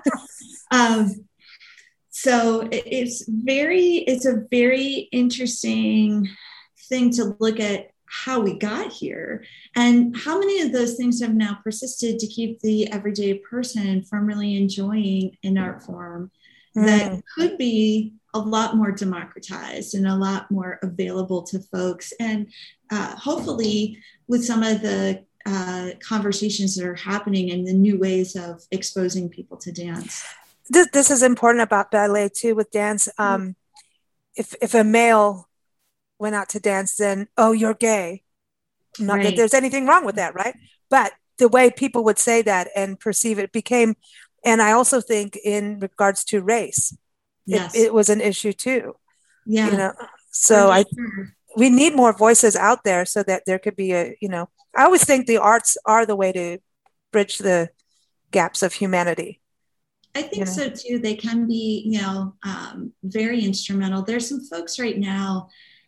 So it's a very interesting thing to look at how we got here, and how many of those things have now persisted to keep the everyday person from really enjoying an art form that could be a lot more democratized and a lot more available to folks. And hopefully with some of the conversations that are happening and the new ways of exposing people to dance. This is important about ballet too, with dance. If a male went out to dance, then, you're gay. Not that there's anything wrong with that, right? But the way people would say that and perceive it became, and I also think in regards to race, it was an issue too. Yeah. So we need more voices out there so that there could be I always think the arts are the way to bridge the gaps of humanity. I think so too. They can be, very instrumental. There's some folks right now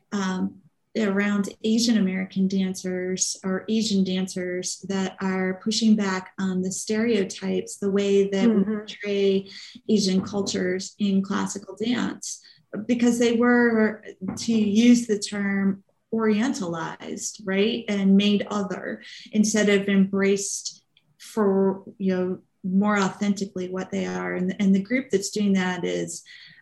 around Asian American dancers or Asian dancers that are pushing back on the stereotypes, the way that we portray Asian cultures in classical dance, because they were, to use the term, orientalized, right? And made other, instead of embraced for, more authentically what they are. And the group that's doing that is,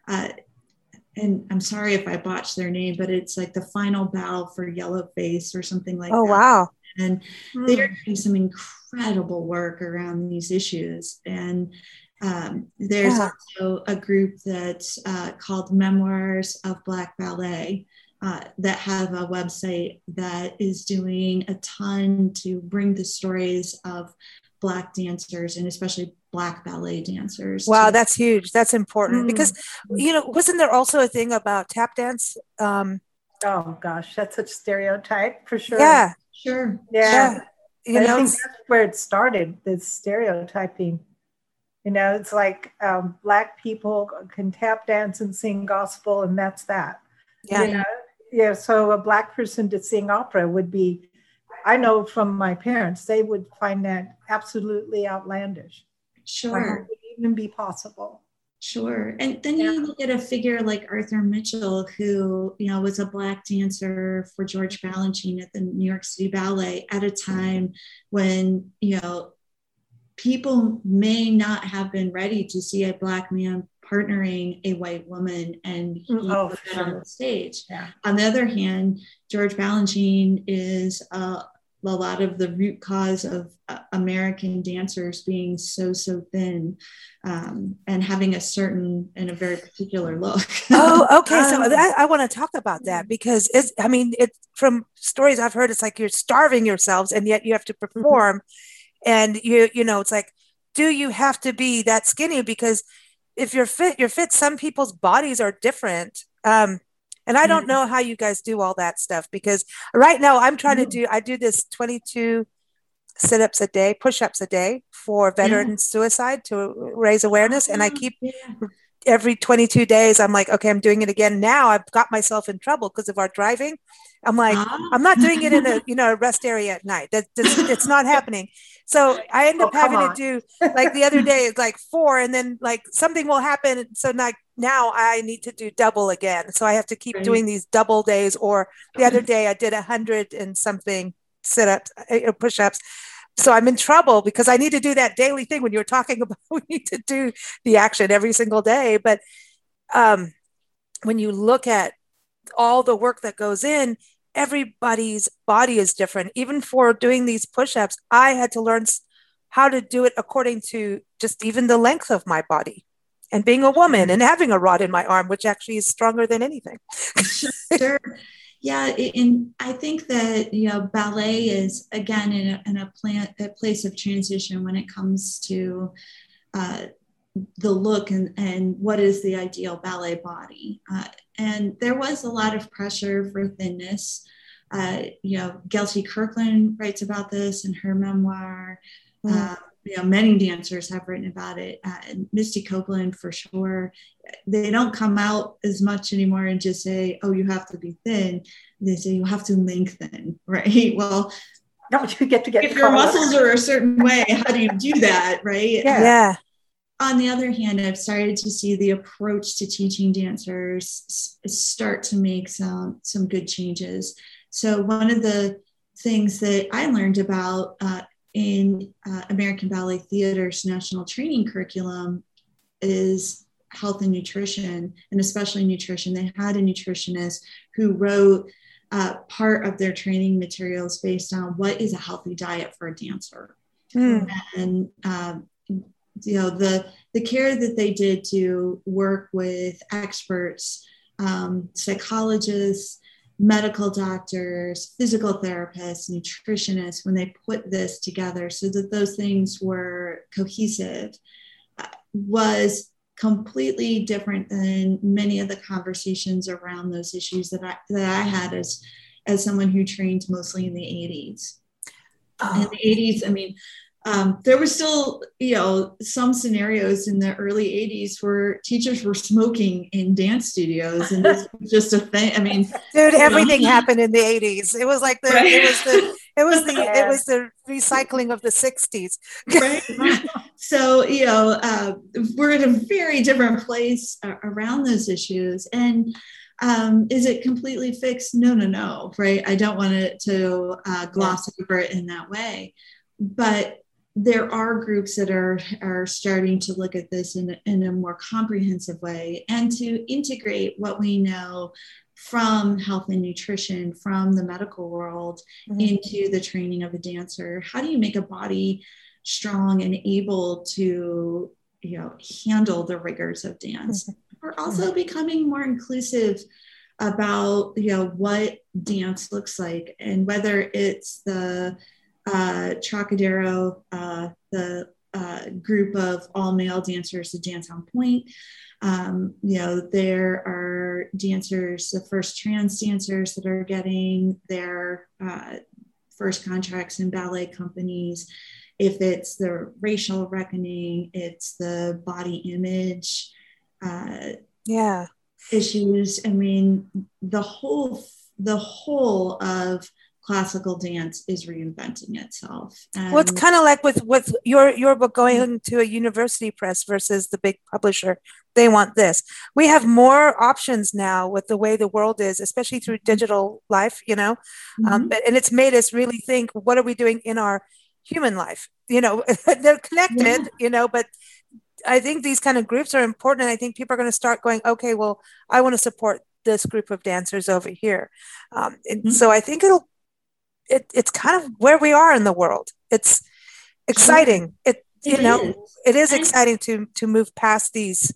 and I'm sorry if I botched their name, but it's like the Final Bow for Yellowface or something like that. Oh, wow. And they are doing some incredible work around these issues. And there's also a group that's called Memoirs of Black Ballet that have a website that is doing a ton to bring the stories of Black dancers, and especially Black ballet dancers. Wow, that's huge. That's important because, wasn't there also a thing about tap dance? Oh gosh, that's such a stereotype for sure. Yeah, sure. Yeah. I think that's where it started, this stereotyping. It's like Black people can tap dance and sing gospel, and that's that. Yeah. So a Black person to sing opera would be, I know from my parents, they would find that absolutely outlandish. Sure. It would even be possible. Sure. And then you look at a figure like Arthur Mitchell, who, was a Black dancer for George Balanchine at the New York City Ballet at a time when, people may not have been ready to see a Black man partnering a white woman, and he put that on the stage. Yeah. On the other hand, George Balanchine is a lot of the root cause of American dancers being so thin, and having a certain and a very particular look. Oh, okay. So I want to talk about that, because it's from stories I've heard, it's like you're starving yourselves and yet you have to perform. And you know, it's like, do you have to be that skinny? Because if you're fit, you're fit. Some people's bodies are different. And I don't know how you guys do all that stuff, because right now I'm trying to I do this 22 sit-ups a day, push-ups a day for veteran suicide to raise awareness. And I keep every 22 days, I'm like, okay, I'm doing it again. Now I've got myself in trouble because of our driving. I'm like, I'm not doing it in a rest area at night. It's not happening. So I end up having to do, like the other day, it's like 4, and then like something will happen. So now I need to do double again. So I have to keep doing these double days. Or the other day I did 100 and something sit-ups, push-ups. So I'm in trouble because I need to do that daily thing when you were talking about we need to do the action every single day. But when you look at all the work that goes in, everybody's body is different. Even for doing these push-ups, I had to learn how to do it according to just even the length of my body, and being a woman and having a rod in my arm, which actually is stronger than anything. Sure. Yeah, and I think that, you know, ballet is, again, in a place of transition when it comes to the look and what is the ideal ballet body. And there was a lot of pressure for thinness. You know, Gelsey Kirkland writes about this in her memoir. You know, many dancers have written about it. And Misty Copeland, for sure. They don't come out as much anymore and just say, oh, you have to be thin. They say you have to lengthen, right? Well, don't you get to get if your muscles are a certain way, how do you do that, right? Yeah. On the other hand, I've started to see the approach to teaching dancers start to make some good changes. So one of the things that I learned about in American Ballet Theater's national training curriculum is health and nutrition, and especially nutrition. They had a nutritionist who wrote part of their training materials based on what is a healthy diet for a dancer. And you know, the care that they did to work with experts, psychologists, medical doctors, physical therapists, nutritionists, when they put this together so that those things were cohesive, was completely different than many of the conversations around those issues that I had as someone who trained mostly in the 80s. In the 80s, I mean, there were still, you know, some scenarios in the early 80s where teachers were smoking in dance studios, and this was just a thing. I mean, dude, everything happened in the 80s. It was like it was the recycling of the 60s. Right. So, you know, we're in a very different place around those issues. And is it completely fixed? No. Right. I don't want it to gloss over it in that way. But there are groups that are starting to look at this in a more comprehensive way, and to integrate what we know from health and nutrition, from the medical world, into the training of a dancer. How do you make a body strong and able to, you know, handle the rigors of dance? We're also becoming more inclusive about, you know, what dance looks like, and whether it's the Trocadero, the group of all male dancers that dance on point. You know, there are dancers, the first trans dancers that are getting their first contracts in ballet companies. If it's the racial reckoning, it's the body image issues. I mean, the whole of classical dance is reinventing itself. Well, it's kind of like with your book going to a university press versus the big publisher. They want this. We have more options now with the way the world is, especially through digital life, you know, and it's made us really think, what are we doing in our human life. They're connected, but I think these kind of groups are important. And I think people are going to start going, okay, well, I want to support this group of dancers over here. So I think it's kind of where we are in the world. It's exciting. Sure. It is exciting to move past these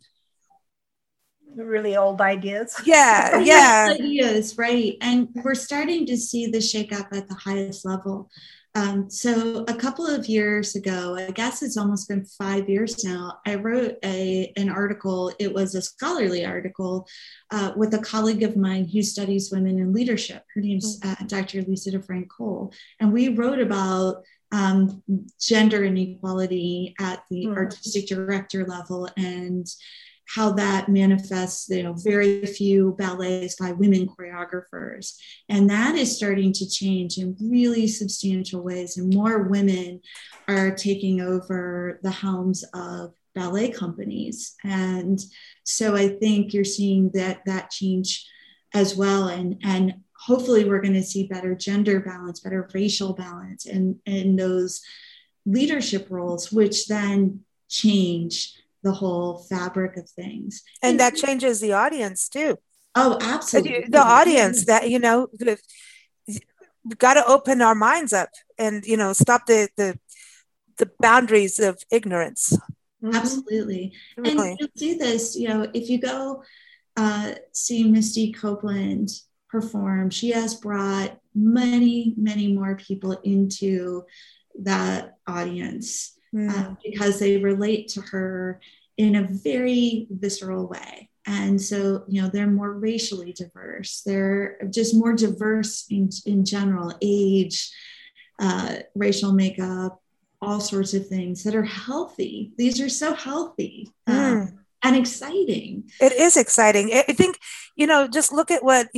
really old ideas. Yeah. Ideas, right. And we're starting to see the shake up at the highest level. So a couple of years ago, I guess it's almost been 5 years now, I wrote an article. It was a scholarly article with a colleague of mine who studies women in leadership. Her name's Dr. Lisa DeFrank-Cole. And we wrote about gender inequality at the artistic director level and how that manifests, very few ballets by women choreographers. And that is starting to change in really substantial ways. And more women are taking over the helms of ballet companies. And so I think you're seeing that change as well. And hopefully we're going to see better gender balance, better racial balance in those leadership roles, which then change the whole fabric of things. And that changes the audience too. Oh, absolutely. The audience that, we've got to open our minds up and, stop the boundaries of ignorance. Absolutely. Really. And you'll see this, if you go see Misty Copeland perform, she has brought many, many more people into that audience. Because they relate to her in a very visceral way. And so, they're more racially diverse. They're just more diverse in general, age, racial makeup, all sorts of things that are healthy. These are so healthy and exciting. It is exciting. I think, just look at what,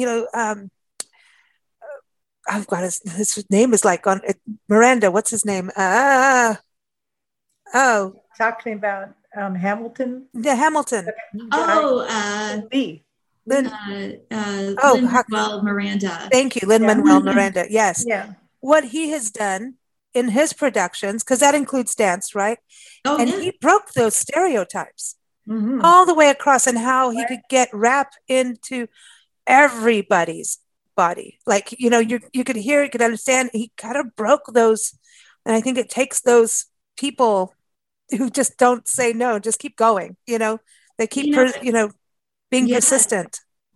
I've got his name is like on Miranda. What's his name? Talking about Hamilton. Yeah, Hamilton. Lee. Lin-Manuel Miranda. Thank you, Lin-Manuel Miranda. Yes. Yeah. What he has done in his productions, because that includes dance, right? He broke those stereotypes all the way across, and how he could get rap into everybody's body. Like, you could hear, you could understand. He kind of broke those, and I think it takes those people who just don't say no, just keep going. They keep, being persistent.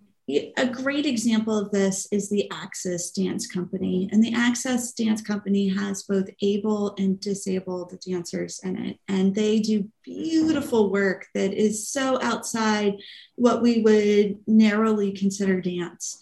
A great example of this is the Access Dance Company. And the Access Dance Company has both able and disabled dancers in it. And they do beautiful work that is so outside what we would narrowly consider dance.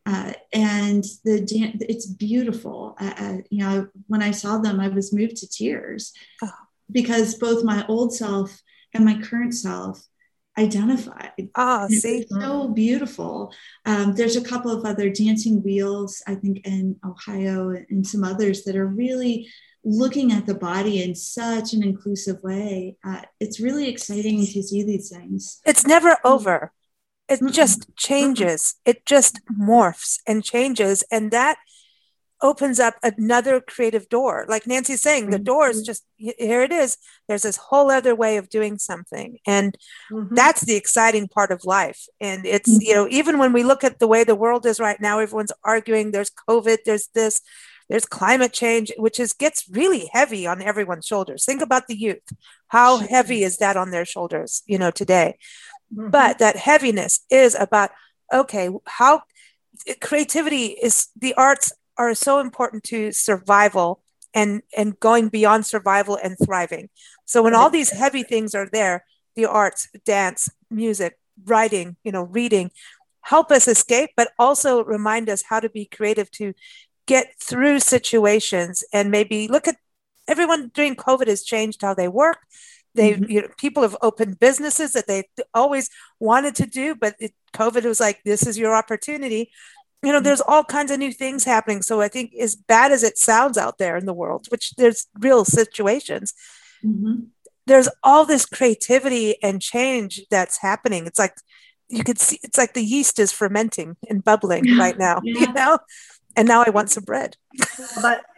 And it's beautiful. When I saw them, I was moved to tears because both my old self and my current self identified. See, so beautiful. There's a couple of other Dancing Wheels, I think, in Ohio, and some others that are really looking at the body in such an inclusive way. It's really exciting to see these things. It's never over. It just changes. It just morphs and changes. And that opens up another creative door. Like Nancy's saying, the door is just, here it is. There's this whole other way of doing something. And that's the exciting part of life. And it's, even when we look at the way the world is right now, everyone's arguing, there's COVID, there's this, there's climate change, which gets really heavy on everyone's shoulders. Think about the youth. How heavy is that on their shoulders, today? But that heaviness is about, okay, how creativity is, the arts are so important to survival and going beyond survival and thriving. So when all these heavy things are there, the arts, dance, music, writing, reading, help us escape, but also remind us how to be creative to get through situations. And maybe look at everyone during COVID has changed how they work. People have opened businesses that they always wanted to do, but COVID was like, this is your opportunity. There's all kinds of new things happening. So I think, as bad as it sounds out there in the world, which there's real situations, there's all this creativity and change that's happening. It's like, you could see, it's like the yeast is fermenting and bubbling right now, And now I want some bread. But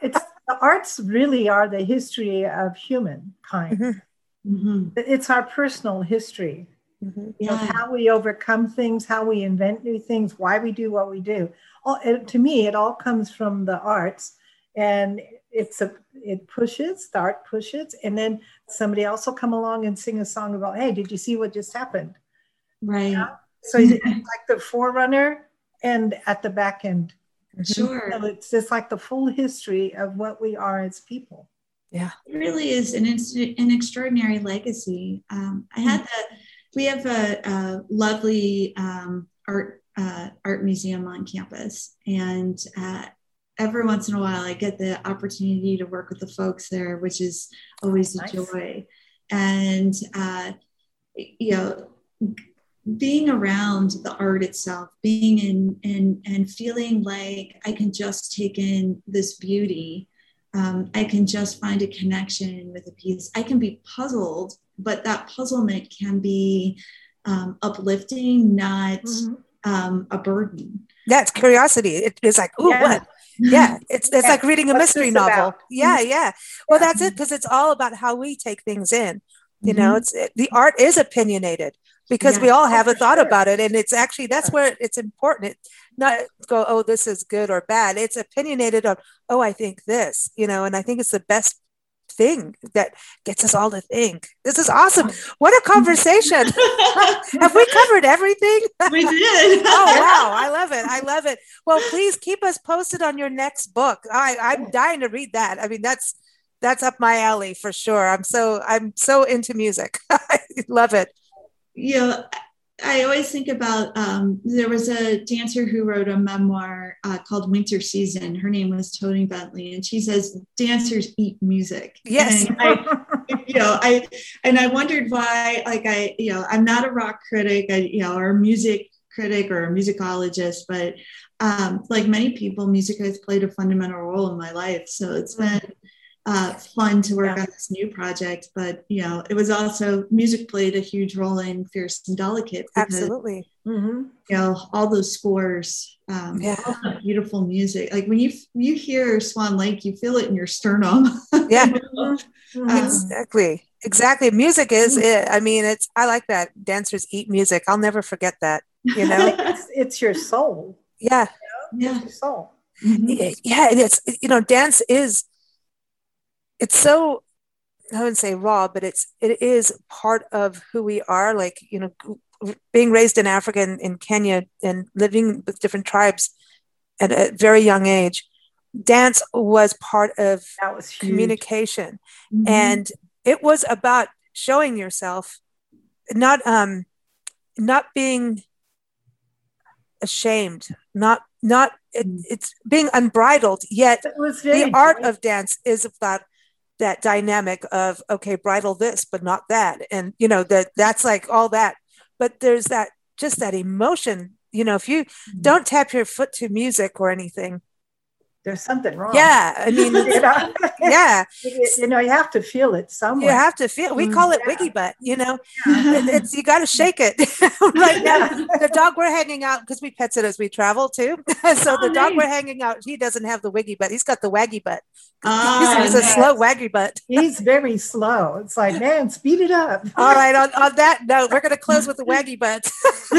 The arts really are the history of humankind. Mm-hmm. Mm-hmm. It's our personal history Yeah. of how we overcome things, how we invent new things, why we do what we do. To me, it all comes from the arts, and it pushes, the art pushes, and then somebody else will come along and sing a song about, hey, did you see what just happened? Right. Yeah? So it's like the forerunner and at the back end. Sure. So it's just like the full history of what we are as people. Yeah. It really is an extraordinary legacy. We have a lovely art museum on campus, and every once in a while I get the opportunity to work with the folks there, which is always a joy. And being around the art itself, being in and feeling like I can just take in this beauty. I can just find a connection with a piece. I can be puzzled, but that puzzlement can be uplifting, not a burden. Yeah, it's curiosity. It's like, ooh, what? Yeah, it's like reading a mystery novel. Yeah. Well, that's it, because it's all about how we take things in. You know, the art is opinionated, because we all have a thought about it, and it's actually that's where it's important. Not go, oh, this is good or bad. It's opinionated on, oh, I think this, and I think it's the best thing that gets us all to think. This is awesome. What a conversation. Have we covered everything? We did. Oh, wow. I love it. Well, please keep us posted on your next book. I'm dying to read that. I mean, that's up my alley for sure. I'm so into music. I love it. I always think about, there was a dancer who wrote a memoir called Winter Season. Her name was Tony Bentley, and she says dancers eat music. Yes. And I wondered why, I'm not a rock critic, or a music critic or a musicologist, but like many people, music has played a fundamental role in my life. So it's been fun to work on this new project, but it was also, music played a huge role in Fierce and Delicate. Because, absolutely. All those scores, all the beautiful music. Like when you hear Swan Lake, you feel it in your sternum. Yeah, exactly. Music is it. I mean, I like that. Dancers eat music. I'll never forget that. It's your soul. Yeah, it's your soul. Yeah, it's dance is. It's so, I wouldn't say raw, but it is part of who we are. Like, being raised in Africa and in Kenya and living with different tribes at a very young age, dance was part of communication. And it was about showing yourself, not being ashamed, it's being unbridled, yet the art of dance is about that dynamic of, okay, bridle this, but not that. And, that's like all that, but there's that emotion, if you don't tap your foot to music or anything, there's something wrong. Yeah. I mean, yeah. You have to feel it somewhere. You have to feel it. We call it wiggy butt, you got to shake it. Right now, the dog we're hanging out, because we pet it as we travel too. So the dog we're hanging out, he doesn't have the wiggy butt. He's got the waggy butt. He's a slow waggy butt. He's very slow. It's like, man, speed it up. All right. On that note, we're going to close with the waggy butt.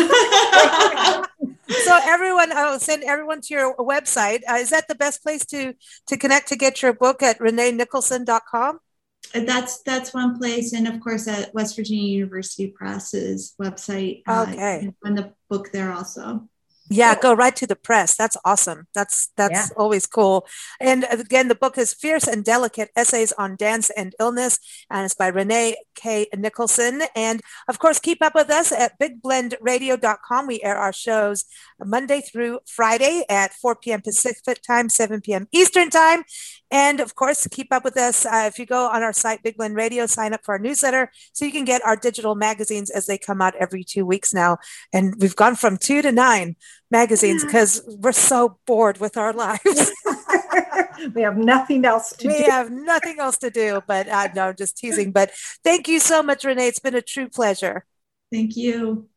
So everyone, I'll send everyone to your website. Is that the best place to connect to get your book at reneenicholson.com? That's one place. And of course, at West Virginia University Press's website. Okay. You can find the book there also. Yeah, go right to the press. That's awesome. That's always cool. And again, the book is Fierce and Delicate, Essays on Dance and Illness, and it's by Renee K. Nicholson. And of course, keep up with us at bigblendradio.com. We air our shows Monday through Friday at 4 p.m. Pacific time, 7 p.m. Eastern time. And of course, keep up with us. If you go on our site, Big Blend Radio, sign up for our newsletter so you can get our digital magazines as they come out every 2 weeks now. And we've gone from 2 to 9 magazines because we're so bored with our lives. We have nothing else to do. We have nothing else to do, but no, just teasing. But thank you so much, Renee. It's been a true pleasure. Thank you.